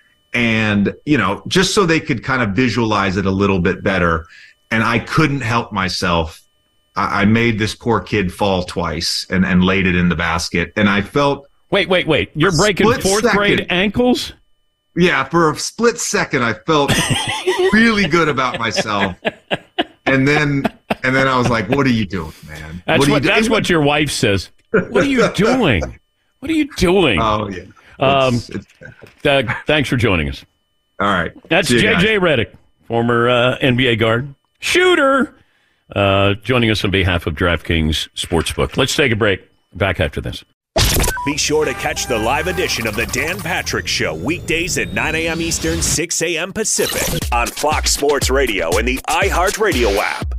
And, you know, just so they could kind of visualize it a little bit better. And I couldn't help myself. I, I made this poor kid fall twice and, and laid it in the basket. And I felt...
Wait, wait, wait. You're breaking fourth
second,
grade ankles?
Yeah, for a split second, I felt really good about myself. And then and then I was like, what are you doing, man?
That's
what,
what,
you
that's what your wife says. What are you doing? What are you doing?
Oh, yeah.
Um,
it's, it's,
uh, thanks for joining us.
All right.
That's
J
J J Redick, former uh, N B A guard. Shooter, uh, joining us on behalf of DraftKings Sportsbook. Let's take a break. Back after this.
Be sure to catch the live edition of the Dan Patrick Show weekdays at nine a.m. Eastern, six a.m. Pacific on Fox Sports Radio and the iHeartRadio app.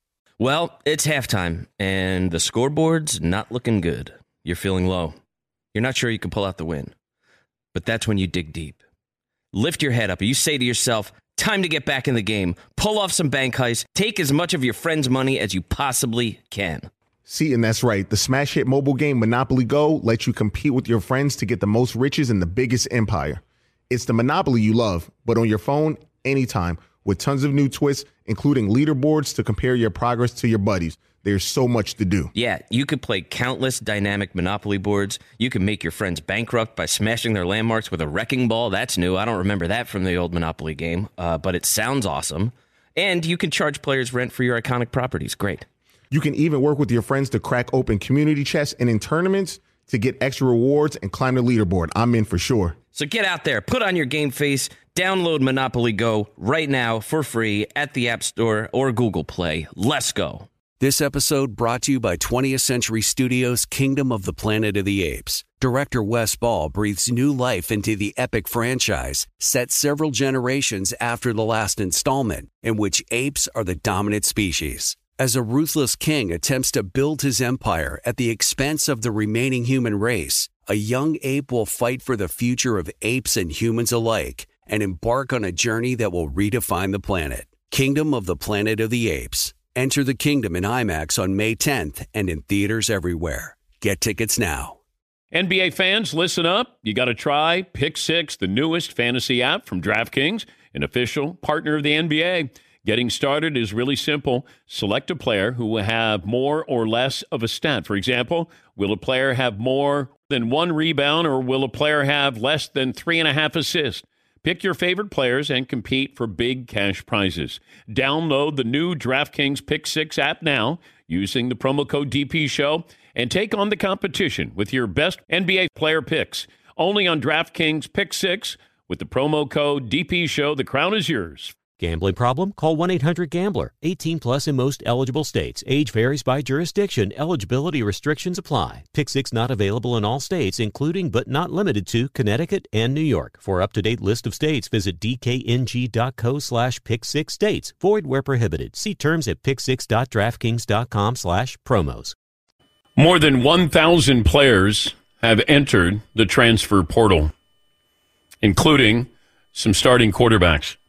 Well, it's halftime, and the scoreboard's not looking good. You're feeling low. You're not sure you can pull out the win. But that's when you dig deep. Lift your head up, and you say to yourself, time to get back in the game. Pull off some bank heists. Take as much of your friend's money as you possibly can.
See, and that's right. The smash hit mobile game Monopoly Go lets you compete with your friends to get the most riches in the biggest empire. It's the Monopoly you love, but on your phone, anytime, with tons of new twists, including leaderboards to compare your progress to your buddies. There's so much to do.
Yeah, you could play countless dynamic Monopoly boards. You can make your friends bankrupt by smashing their landmarks with a wrecking ball. That's new. I don't remember that from the old Monopoly game, uh, but it sounds awesome. And you can charge players rent for your iconic properties. Great.
You can even work with your friends to crack open community chests and in tournaments to get extra rewards and climb the leaderboard. I'm in for sure.
So get out there, put on your game face, download Monopoly Go right now for free at the App Store or Google Play. Let's go.
This episode brought to you by twentieth Century Studios' Kingdom of the Planet of the Apes. Director Wes Ball breathes new life into the epic franchise, set several generations after the last installment, in which apes are the dominant species. As a ruthless king attempts to build his empire at the expense of the remaining human race, a young ape will fight for the future of apes and humans alike and embark on a journey that will redefine the planet. Kingdom of the Planet of the Apes. Enter the kingdom in IMAX on May tenth and in theaters everywhere. Get tickets now.
N B A fans, listen up. You got to try Pick Six, the newest fantasy app from DraftKings, an official partner of the N B A. Getting started is really simple. Select a player who will have more or less of a stat. For example, will a player have more than one rebound or will a player have less than three and a half assists? Pick your favorite players and compete for big cash prizes. Download the new DraftKings Pick Six app now using the promo code D P Show and take on the competition with your best N B A player picks. Only on DraftKings Pick Six. With the promo code D P Show, the crown is yours.
Gambling problem? Call one eight hundred gambler. eighteen plus in most eligible states. Age varies by jurisdiction. Eligibility restrictions apply. Pick six not available in all states, including but not limited to Connecticut and New York. For up-to-date list of states, visit dkng.co slash pick six states. Void where prohibited. See terms at pick six dot draftkings dot com slash promos.
More than one thousand players have entered the transfer portal, including some starting quarterbacks.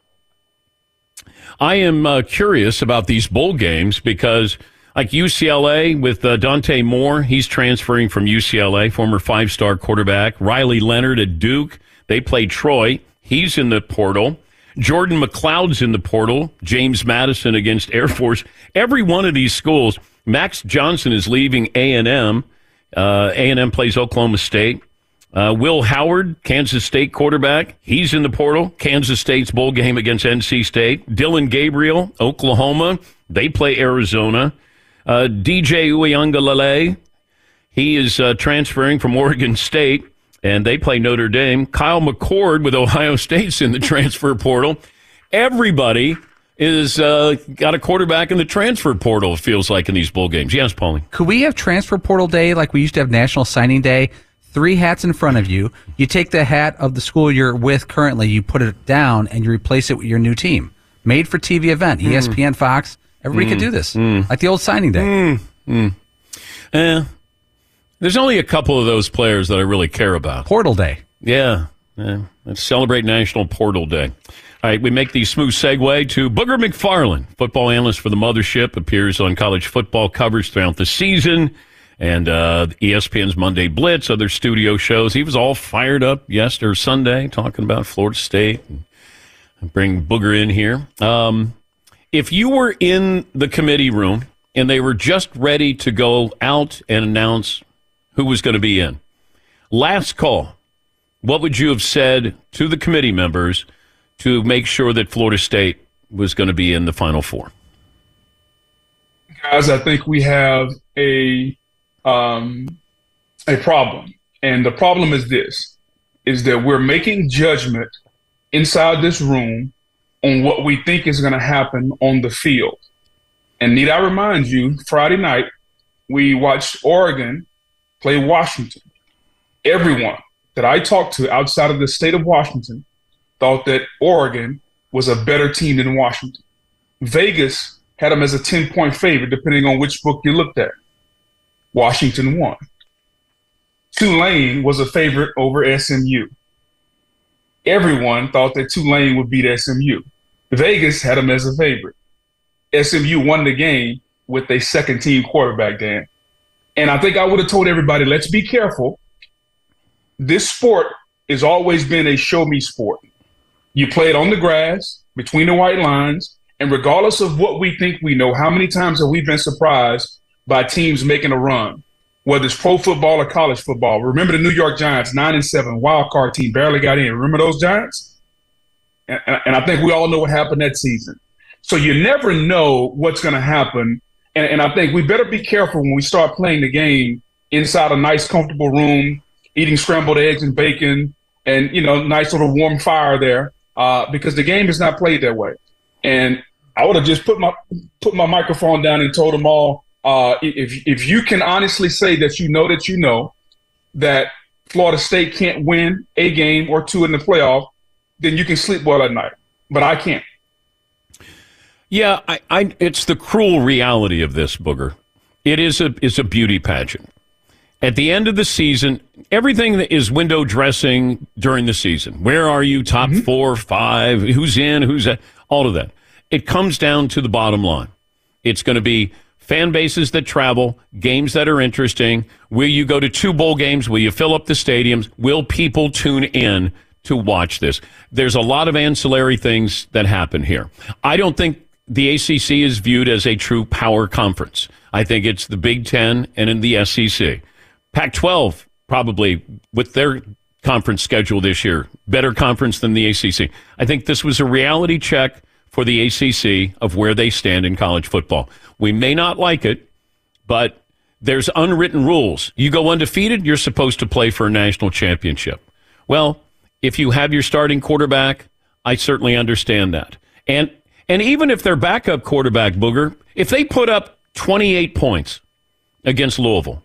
I am uh, curious about these bowl games because, like U C L A with uh, Dante Moore, he's transferring from U C L A, former five-star quarterback. Riley Leonard at Duke, they play Troy. He's in the portal. Jordan McLeod's in the portal. James Madison against Air Force. Every one of these schools, Max Johnson is leaving A and M. Uh, A and M plays Oklahoma State. Uh, Will Howard, Kansas State quarterback, he's in the portal. Kansas State's bowl game against N C State. Dylan Gabriel, Oklahoma, they play Arizona. Uh, D J Uiagalelei, he is uh, transferring from Oregon State, and they play Notre Dame. Kyle McCord with Ohio State's in the transfer portal. Everybody is uh, got a quarterback in the transfer portal, it feels like, in these bowl games. Yes, Paulie.
Could we have transfer portal day like we used to have National Signing Day? Three hats in front of you. You take the hat of the school you're with currently, you put it down, and you replace it with your new team. Made for T V event. Mm. E S P N, Fox. Everybody mm. could do this. Mm. Like the old signing day.
Mm. Mm. Eh, there's only a couple of those players that I really care about.
Portal day.
Yeah. yeah. Let's celebrate National Portal Day. All right, we make the smooth segue to Booger McFarland, football analyst for the Mothership, appears on college football coverage throughout the season. And uh, E S P N's Monday Blitz, other studio shows. He was all fired up yesterday or Sunday talking about Florida State. And bring Booger in here. Um, if you were in the committee room and they were just ready to go out and announce who was going to be in, last call, what would you have said to the committee members to make sure that Florida State was going to be in the Final Four?
Guys, I think we have a... Um, a problem. And the problem is this, is that we're making judgment inside this room on what we think is going to happen on the field. And need I remind you, Friday night, we watched Oregon play Washington. Everyone that I talked to outside of the state of Washington thought that Oregon was a better team than Washington. Vegas had them as a ten-point favorite, depending on which book you looked at. Washington won. Tulane was a favorite over S M U. Everyone thought that Tulane would beat S M U. Vegas had them as a favorite. S M U won the game with a second-team quarterback, Dan. And I think I would have told everybody, let's be careful. This sport has always been a show-me sport. You play it on the grass, between the white lines, and regardless of what we think we know, how many times have we been surprised by teams making a run, whether it's pro football or college football? Remember the New York Giants, nine and seven, wild card team, barely got in. Remember those Giants? And, and I think we all know what happened that season. So you never know what's going to happen. And, and I think we better be careful when we start playing the game inside a nice, comfortable room, eating scrambled eggs and bacon and, you know, nice little warm fire there, uh, because the game is not played that way. And I would have just put my put my microphone down and told them all, Uh, if if you can honestly say that you know that you know that Florida State can't win a game or two in the playoff, then you can sleep well at night. But I can't.
Yeah, I, I, it's the cruel reality of this, Booger. It is a is a beauty pageant. At the end of the season, everything that is window dressing during the season. Where are you? Top mm-hmm. four, five? Who's in? Who's out? All of that. It comes down to the bottom line. It's going to be fan bases that travel, games that are interesting. Will you go to two bowl games? Will you fill up the stadiums? Will people tune in to watch this? There's a lot of ancillary things that happen here. I don't think the A C C is viewed as a true power conference. I think it's the Big Ten and in the S E C. Pac twelve, probably, with their conference schedule this year, better conference than the A C C. I think this was a reality check for the A C C of where they stand in college football. We may not like it, but there's unwritten rules. You go undefeated, you're supposed to play for a national championship. Well, if you have your starting quarterback, I certainly understand that. And and even if their backup quarterback, Booger, if they put up twenty-eight points against Louisville,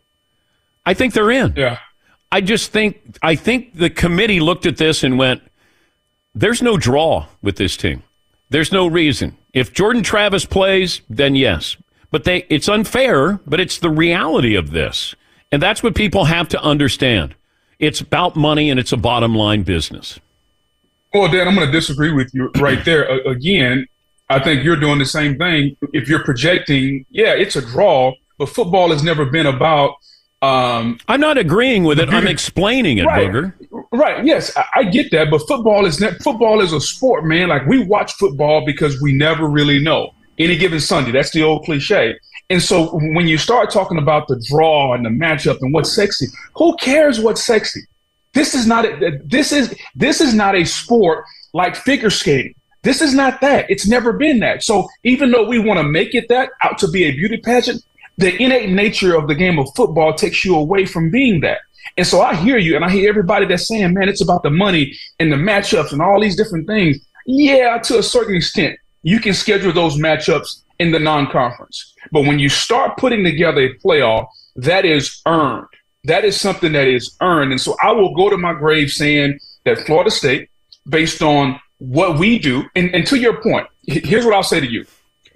I think they're in.
Yeah.
I just think I think the committee looked at this and went, there's no draw with this team. There's no reason. If Jordan Travis plays, then yes. But they it's unfair, but it's the reality of this. And that's what people have to understand. It's about money, and it's a bottom line business.
Well, Dan, I'm going to disagree with you right there. Uh, again, I think you're doing the same thing. If you're projecting, yeah, it's a draw, but football has never been about. Um,
I'm not agreeing with it. I'm explaining it,
right,
Booger.
Right. Yes, I, I get that. But football is ne- football is a sport, man. Like, we watch football because we never really know. Any given Sunday, that's the old cliche. And so when you start talking about the draw and the matchup and what's sexy, who cares what's sexy? This is not a, this is this is not a sport like figure skating. This is not that. It's never been that. So even though we want to make it that out to be a beauty pageant, the innate nature of the game of football takes you away from being that. And so I hear you, and I hear everybody that's saying, man, it's about the money and the matchups and all these different things. Yeah, to a certain extent, you can schedule those matchups in the non-conference. But when you start putting together a playoff, that is earned. That is something that is earned. And so I will go to my grave saying that Florida State, based on what we do, and, and to your point, here's what I'll say to you.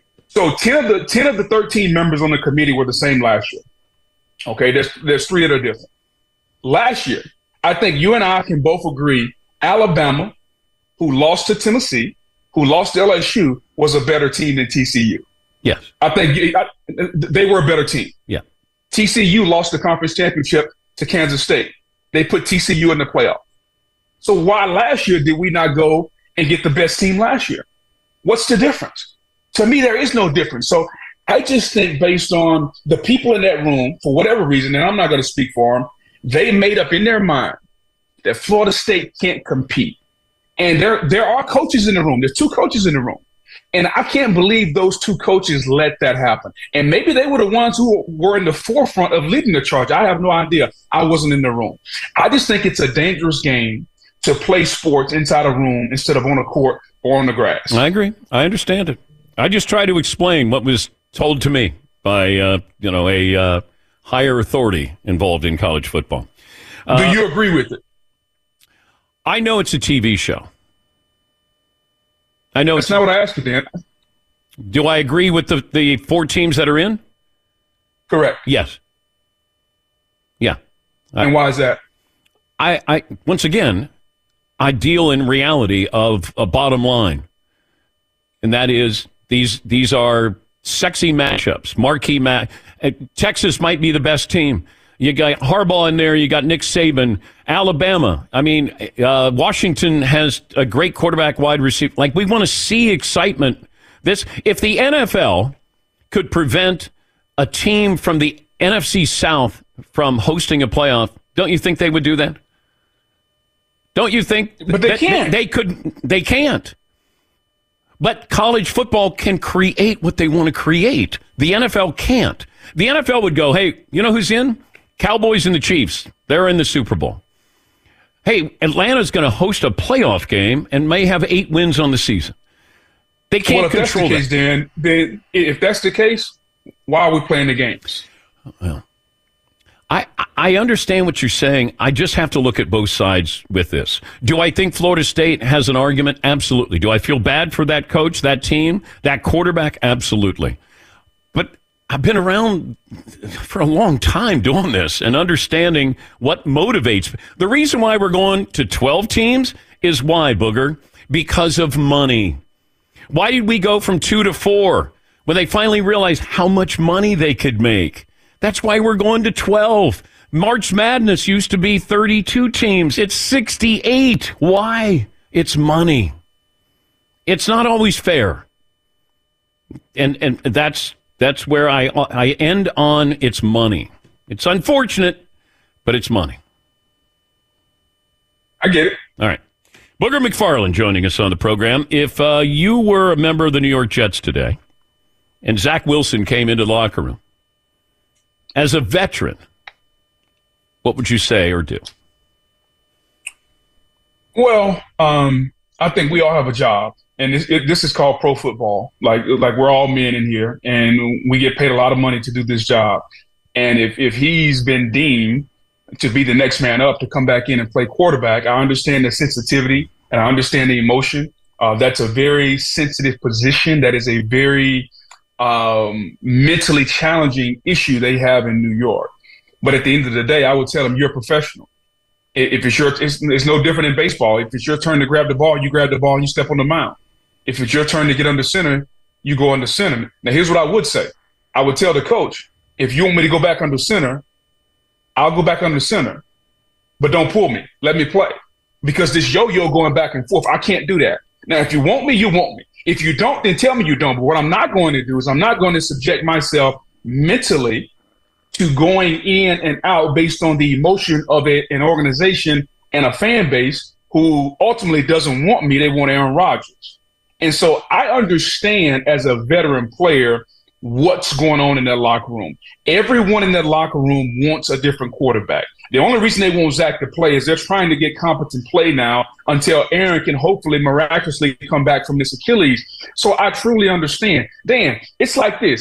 So ten of the ten of the thirteen members on the committee were the same last year. Okay, there's there's three that are different. Last year, I think you and I can both agree, Alabama, who lost to Tennessee, who lost to L S U, was a better team than T C U.
Yes.
I think I, they were a better team.
Yeah.
T C U lost the conference championship to Kansas State. They put T C U in the playoff. So why last year did we not go and get the best team last year? What's the difference? To me, there is no difference. So I just think based on the people in that room, for whatever reason, and I'm not going to speak for them, they made up in their mind that Florida State can't compete. And there, there are coaches in the room. There's two coaches in the room. And I can't believe those two coaches let that happen. And maybe they were the ones who were in the forefront of leading the charge. I have no idea. I wasn't in the room. I just think it's a dangerous game to play sports inside a room instead of on a court or on the grass.
I agree. I understand it. I just try to explain what was told to me by, uh, you know, a uh, higher authority involved in college football. Uh,
Do you agree with it?
I know it's a T V show. I know
That's
it's
not what I asked you, Dan.
Do I agree with the, the four teams that are in?
Correct.
Yes. Yeah.
And I, why is that?
I, I once again, I deal in reality of a bottom line, and that is these these are sexy matchups, marquee match. Texas might be the best team. You got Harbaugh in there. You got Nick Saban. Alabama. I mean, uh, Washington has a great quarterback, wide receiver. Like, we want to see excitement. This, if the N F L could prevent a team from the N F C South from hosting a playoff, don't you think they would do that? Don't you think?
But they can't.
They could. They can't. But college football can create what they want to create. The N F L can't. The N F L would go, hey, you know who's in? Cowboys and the Chiefs. They're in the Super Bowl. Hey, Atlanta's going to host a playoff game and may have eight wins on the season. They can't
well, if
control
that's the case, Dan, then if that's the case, why are we playing the games?
Well, I, I understand what you're saying. I just have to look at both sides with this. Do I think Florida State has an argument? Absolutely. Do I feel bad for that coach, that team, that quarterback? Absolutely. But I've been around for a long time doing this and understanding what motivates. The reason why we're going to twelve teams is why, Booger? Because of money. Why did we go from two to four when they finally realized how much money they could make? That's why we're going to twelve. March Madness used to be thirty-two teams. It's sixty-eight. Why? It's money. It's not always fair. And and that's that's where I I end on it's money. It's unfortunate, but it's money.
I get it.
All right. Booger McFarland joining us on the program. If uh, you were a member of the New York Jets today and Zach Wilson came into the locker room, as a veteran, what would you say or do?
Well, um, I think we all have a job, and this, it, this is called pro football. Like, like we're all men in here, and we get paid a lot of money to do this job. And if, if he's been deemed to be the next man up to come back in and play quarterback, I understand the sensitivity and I understand the emotion. Uh, that's a very sensitive position. That is a very um, mentally challenging issue they have in New York. But at the end of the day, I would tell them you're a professional. If it's your, it's, it's no different in baseball. If it's your turn to grab the ball, you grab the ball and you step on the mound. If it's your turn to get under center, you go under center. Now, here's what I would say. I would tell the coach, if you want me to go back under center, I'll go back under center. But don't pull me. Let me play. Because this yo-yo going back and forth, I can't do that. Now, if you want me, you want me. If you don't, then tell me you don't. But what I'm not going to do is I'm not going to subject myself mentally to going in and out based on the emotion of a, an organization and a fan base who ultimately doesn't want me. They want Aaron Rodgers. And so I understand as a veteran player what's going on in that locker room. Everyone in that locker room wants a different quarterback. The only reason they want Zach to play is they're trying to get competent play now until Aaron can hopefully miraculously come back from this Achilles. So I truly understand. Dan, it's like this.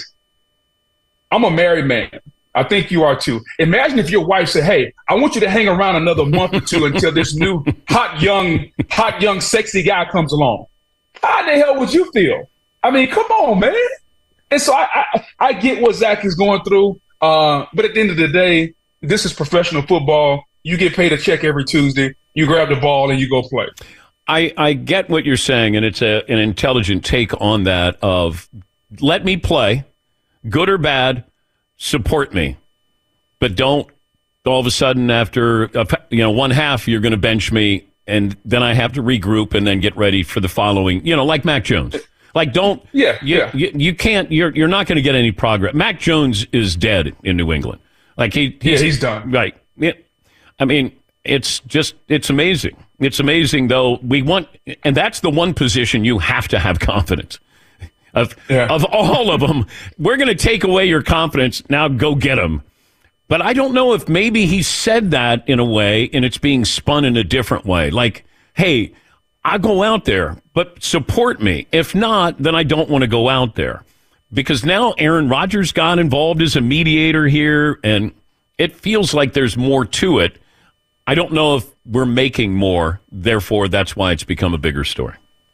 I'm a married man. I think you are too. Imagine if your wife said, hey, I want you to hang around another month or two until this new hot, young, hot, young, sexy guy comes along. How the hell would you feel? I mean, come on, man. And so I, I, I get what Zach is going through. Uh, but at the end of the day, this is professional football. You get paid a check every Tuesday. You grab the ball and you go play.
I, I get what you're saying, and it's a, an intelligent take on that of let me play, good or bad, support me, but don't all of a sudden after a, you know one half you're going to bench me, and then I have to regroup and then get ready for the following. You know, like Mac Jones. Like don't
yeah
you,
yeah
you, you can't you're you're not going to get any progress. Mac Jones is dead in New England. Like he
he's, yeah he's done
right. Yeah, I mean it's just it's amazing. It's amazing though. We want, and that's the one position you have to have confidence. Of, yeah. of all of them, we're going to take away your confidence. Now go get them. But I don't know if maybe he said that in a way and it's being spun in a different way. Like, hey, I'll go out there, but support me. If not, then I don't want to go out there. Because now Aaron Rodgers got involved as a mediator here, and it feels like there's more to it. I don't know if we're making more. Therefore, that's why it's become a bigger story.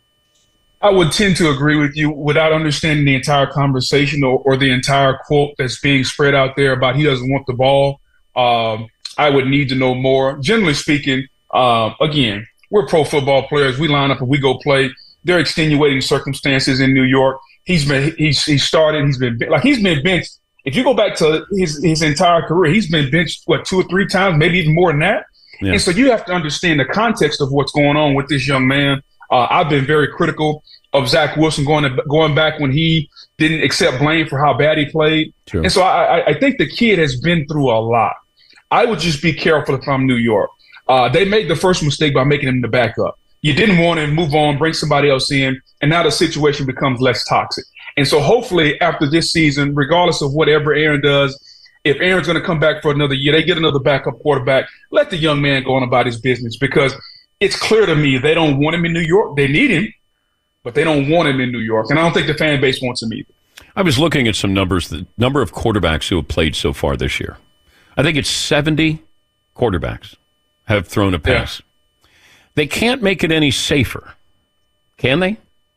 I would tend to agree with you without understanding the entire conversation or, or the entire quote that's being spread out there about he doesn't want the ball. Um, I would need to know more. Generally speaking, um, again, we're pro football players. We line up and we go play. There are extenuating circumstances in New York. He's been he's he started. He's been like he's been benched. If you go back to his his entire career, he's been benched what two or three times, maybe even more than that. Yeah. And so you have to understand the context of what's going on with this young man. Uh, I've been very critical of Zach Wilson going to, going back when he didn't accept blame for how bad he played. True. And so I, I think the kid has been through a lot. I would just be careful if I'm New York. Uh, they made the first mistake by making him the backup. You didn't want to move on, bring somebody else in, and now the situation becomes less toxic. And so hopefully after this season, regardless of whatever Aaron does, if Aaron's going to come back for another year, they get another backup quarterback, let the young man go on about his business, because it's clear to me they don't want him in New York. They need him, but they don't want him in New York. And I don't think the fan base wants him either.
I was looking at some numbers, the number of quarterbacks who have played so far this year. I think it's seventy quarterbacks have thrown a pass. Yeah. They can't make it any safer, can they?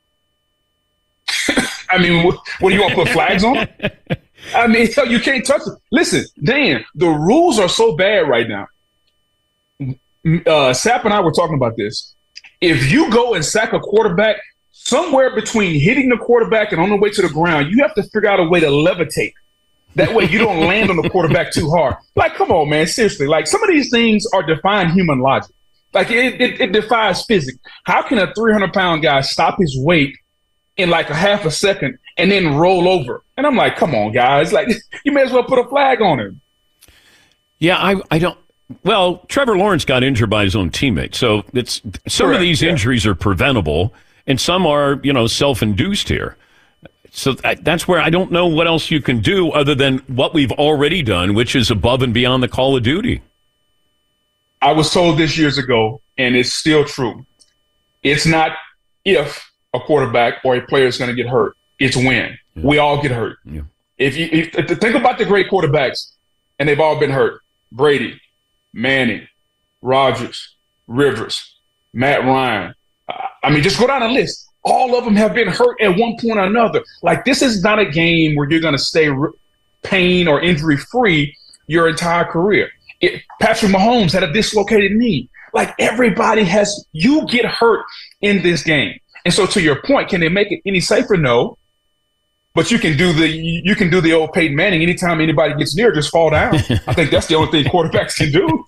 I mean, what, what do you want to put flags on? I mean, you can't touch it. Listen, Dan, the rules are so bad right now. Uh, Sapp and I were talking about this. If you go and sack a quarterback, somewhere between hitting the quarterback and on the way to the ground, you have to figure out a way to levitate. That way you don't land on the quarterback too hard. Like, come on, man, seriously. Like, some of these things are defying human logic. Like, it, it, it defies physics. How can a three hundred pound guy stop his weight in like a half a second and then roll over? And I'm like, come on, guys. Like, you may as well put a flag on him.
Yeah, I, I don't. Well, Trevor Lawrence got injured by his own teammate. So it's some Correct, of these yeah. injuries are preventable, and some are, you know, self-induced here. So that's where I don't know what else you can do other than what we've already done, which is above and beyond the call of duty.
I was told this years ago, and it's still true. It's not if a quarterback or a player is going to get hurt. It's when. Yeah. We all get hurt.
Yeah.
If you if, if, think about the great quarterbacks, and they've all been hurt. Brady, Manning, Rodgers, Rivers, Matt Ryan. I mean, just go down the list. All of them have been hurt at one point or another. Like, this is not a game where you're going to stay pain or injury-free your entire career. It, Patrick Mahomes had a dislocated knee. Like, everybody has – you get hurt in this game. And so, to your point, can they make it any safer? No. But you can do the you can do the old Peyton Manning. Anytime anybody gets near, just fall down. I think that's the only thing quarterbacks can do.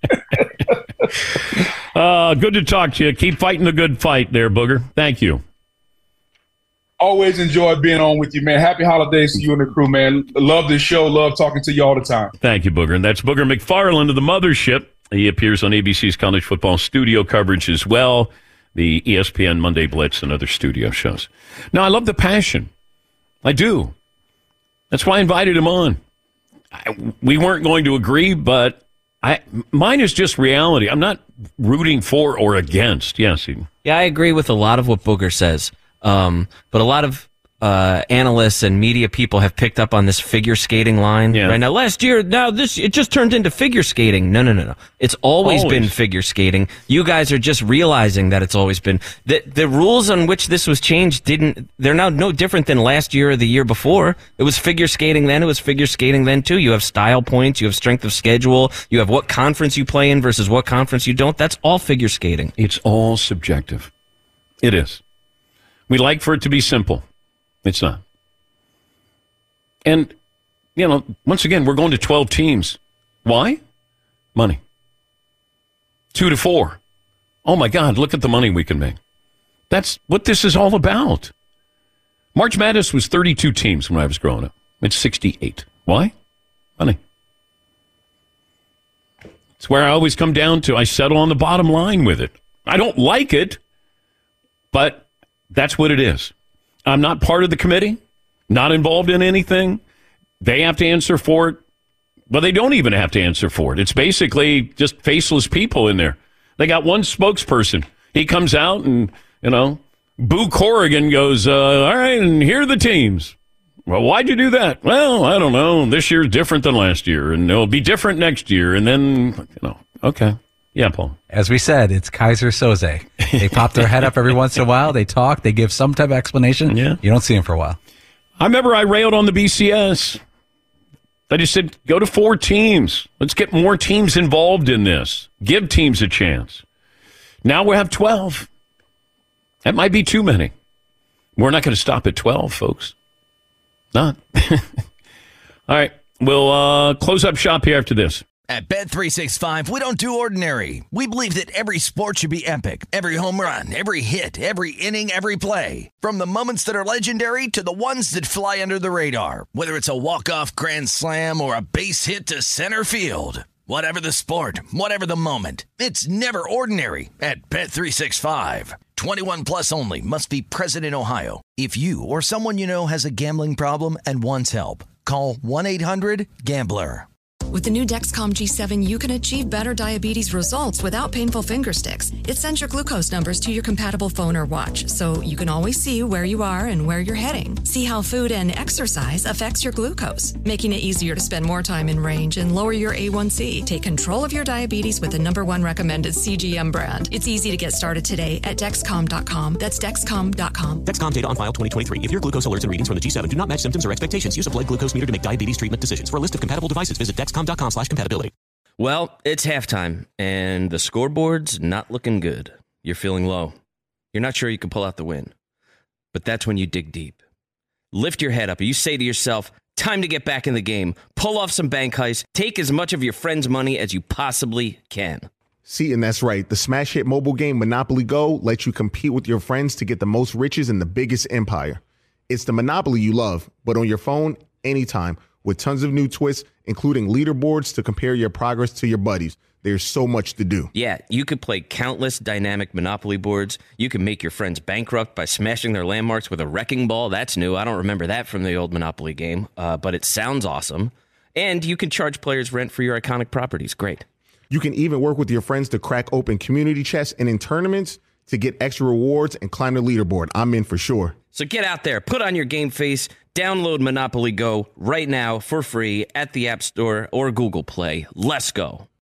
uh, good to talk to you. Keep fighting the good fight there, Booger. Thank you.
Always enjoyed being on with you, man. Happy holidays to you and the crew, man. Love this show. Love talking to you all the time.
Thank you, Booger. And that's Booger McFarland of the Mothership. He appears on A B C's college football studio coverage as well, the E S P N Monday Blitz and other studio shows. Now, I love the passion. I do. That's why I invited him on. I, we weren't going to agree, but I mine is just reality. I'm not rooting for or against. Yes, Eden.
Yeah, I agree with a lot of what Booger says. Um, but a lot of uh, analysts and media people have picked up on this figure skating line.
Yeah.
Right now, last year, now this it just turned into figure skating. No, no, no, no. It's always, always been figure skating. You guys are just realizing that it's always been. The, the rules on which this was changed didn't. They're now no different than last year or the year before. It was figure skating then. It was figure skating then too. You have style points. You have strength of schedule. You have what conference you play in versus what conference you don't. That's all figure skating.
It's all subjective. It is. We like for it to be simple. It's not. And, you know, once again, we're going to twelve teams. Why? Money. Two to four. Oh, my God, look at the money we can make. That's what this is all about. March Madness was thirty-two teams when I was growing up. It's sixty-eight. Why? Money. It's where I always come down to. I settle on the bottom line with it. I don't like it, but that's what it is. I'm not part of the committee, not involved in anything. They have to answer for it. But they don't even have to answer for it. It's basically just faceless people in there. They got one spokesperson. He comes out and, you know, Boo Corrigan goes, uh, all right, and here are the teams. Well, why'd you do that? Well, I don't know. This year's different than last year, and it'll be different next year. And then, you know, okay. Yeah, Paul.
As we said, it's Kaiser Soze. They pop their head up every once in a while. They talk. They give some type of explanation.
Yeah.
You don't see them for a while.
I remember I railed on the B C S. I just said, go to four teams. Let's get more teams involved in this. Give teams a chance. Now we have twelve. That might be too many. We're not going to stop at twelve, folks. Not. All right. We'll uh, close up shop here after this.
At Bet three sixty-five, we don't do ordinary. We believe that every sport should be epic. Every home run, every hit, every inning, every play. From the moments that are legendary to the ones that fly under the radar. Whether it's a walk-off grand slam or a base hit to center field. Whatever the sport, whatever the moment. It's never ordinary at Bet three sixty-five. twenty-one plus only. Must be present in Ohio. If you or someone you know has a gambling problem and wants help, call one eight hundred gambler.
With the new Dexcom G seven, you can achieve better diabetes results without painful finger sticks. It sends your glucose numbers to your compatible phone or watch, so you can always see where you are and where you're heading. See how food and exercise affects your glucose, making it easier to spend more time in range and lower your A one C. Take control of your diabetes with the number one recommended C G M brand. It's easy to get started today at Dexcom dot com. That's Dexcom dot com.
Dexcom data on file twenty twenty-three. If your glucose alerts and readings from the G seven do not match symptoms or expectations, use a blood glucose meter to make diabetes treatment decisions. For a list of compatible devices, visit Dexcom dot com slash compatibility.
Well, it's halftime, and the scoreboard's not looking good. You're feeling low. You're not sure you can pull out the win. But that's when you dig deep. Lift your head up. You say to yourself, time to get back in the game. Pull off some bank heists. Take as much of your friend's money as you possibly can.
See, and that's right. The smash hit mobile game Monopoly Go lets you compete with your friends to get the most riches in the biggest empire. It's the Monopoly you love, but on your phone, anytime, with tons of new twists, including leaderboards to compare your progress to your buddies. There's so much to do.
Yeah, you could play countless dynamic Monopoly boards. You can make your friends bankrupt by smashing their landmarks with a wrecking ball. That's new. I don't remember that from the old Monopoly game, uh, but it sounds awesome. And you can charge players rent for your iconic properties. Great.
You can even work with your friends to crack open community chests and in tournaments to get extra rewards and climb the leaderboard. I'm in for sure.
So get out there, put on your game face, download Monopoly Go right now for free at the App Store or Google Play. Let's go.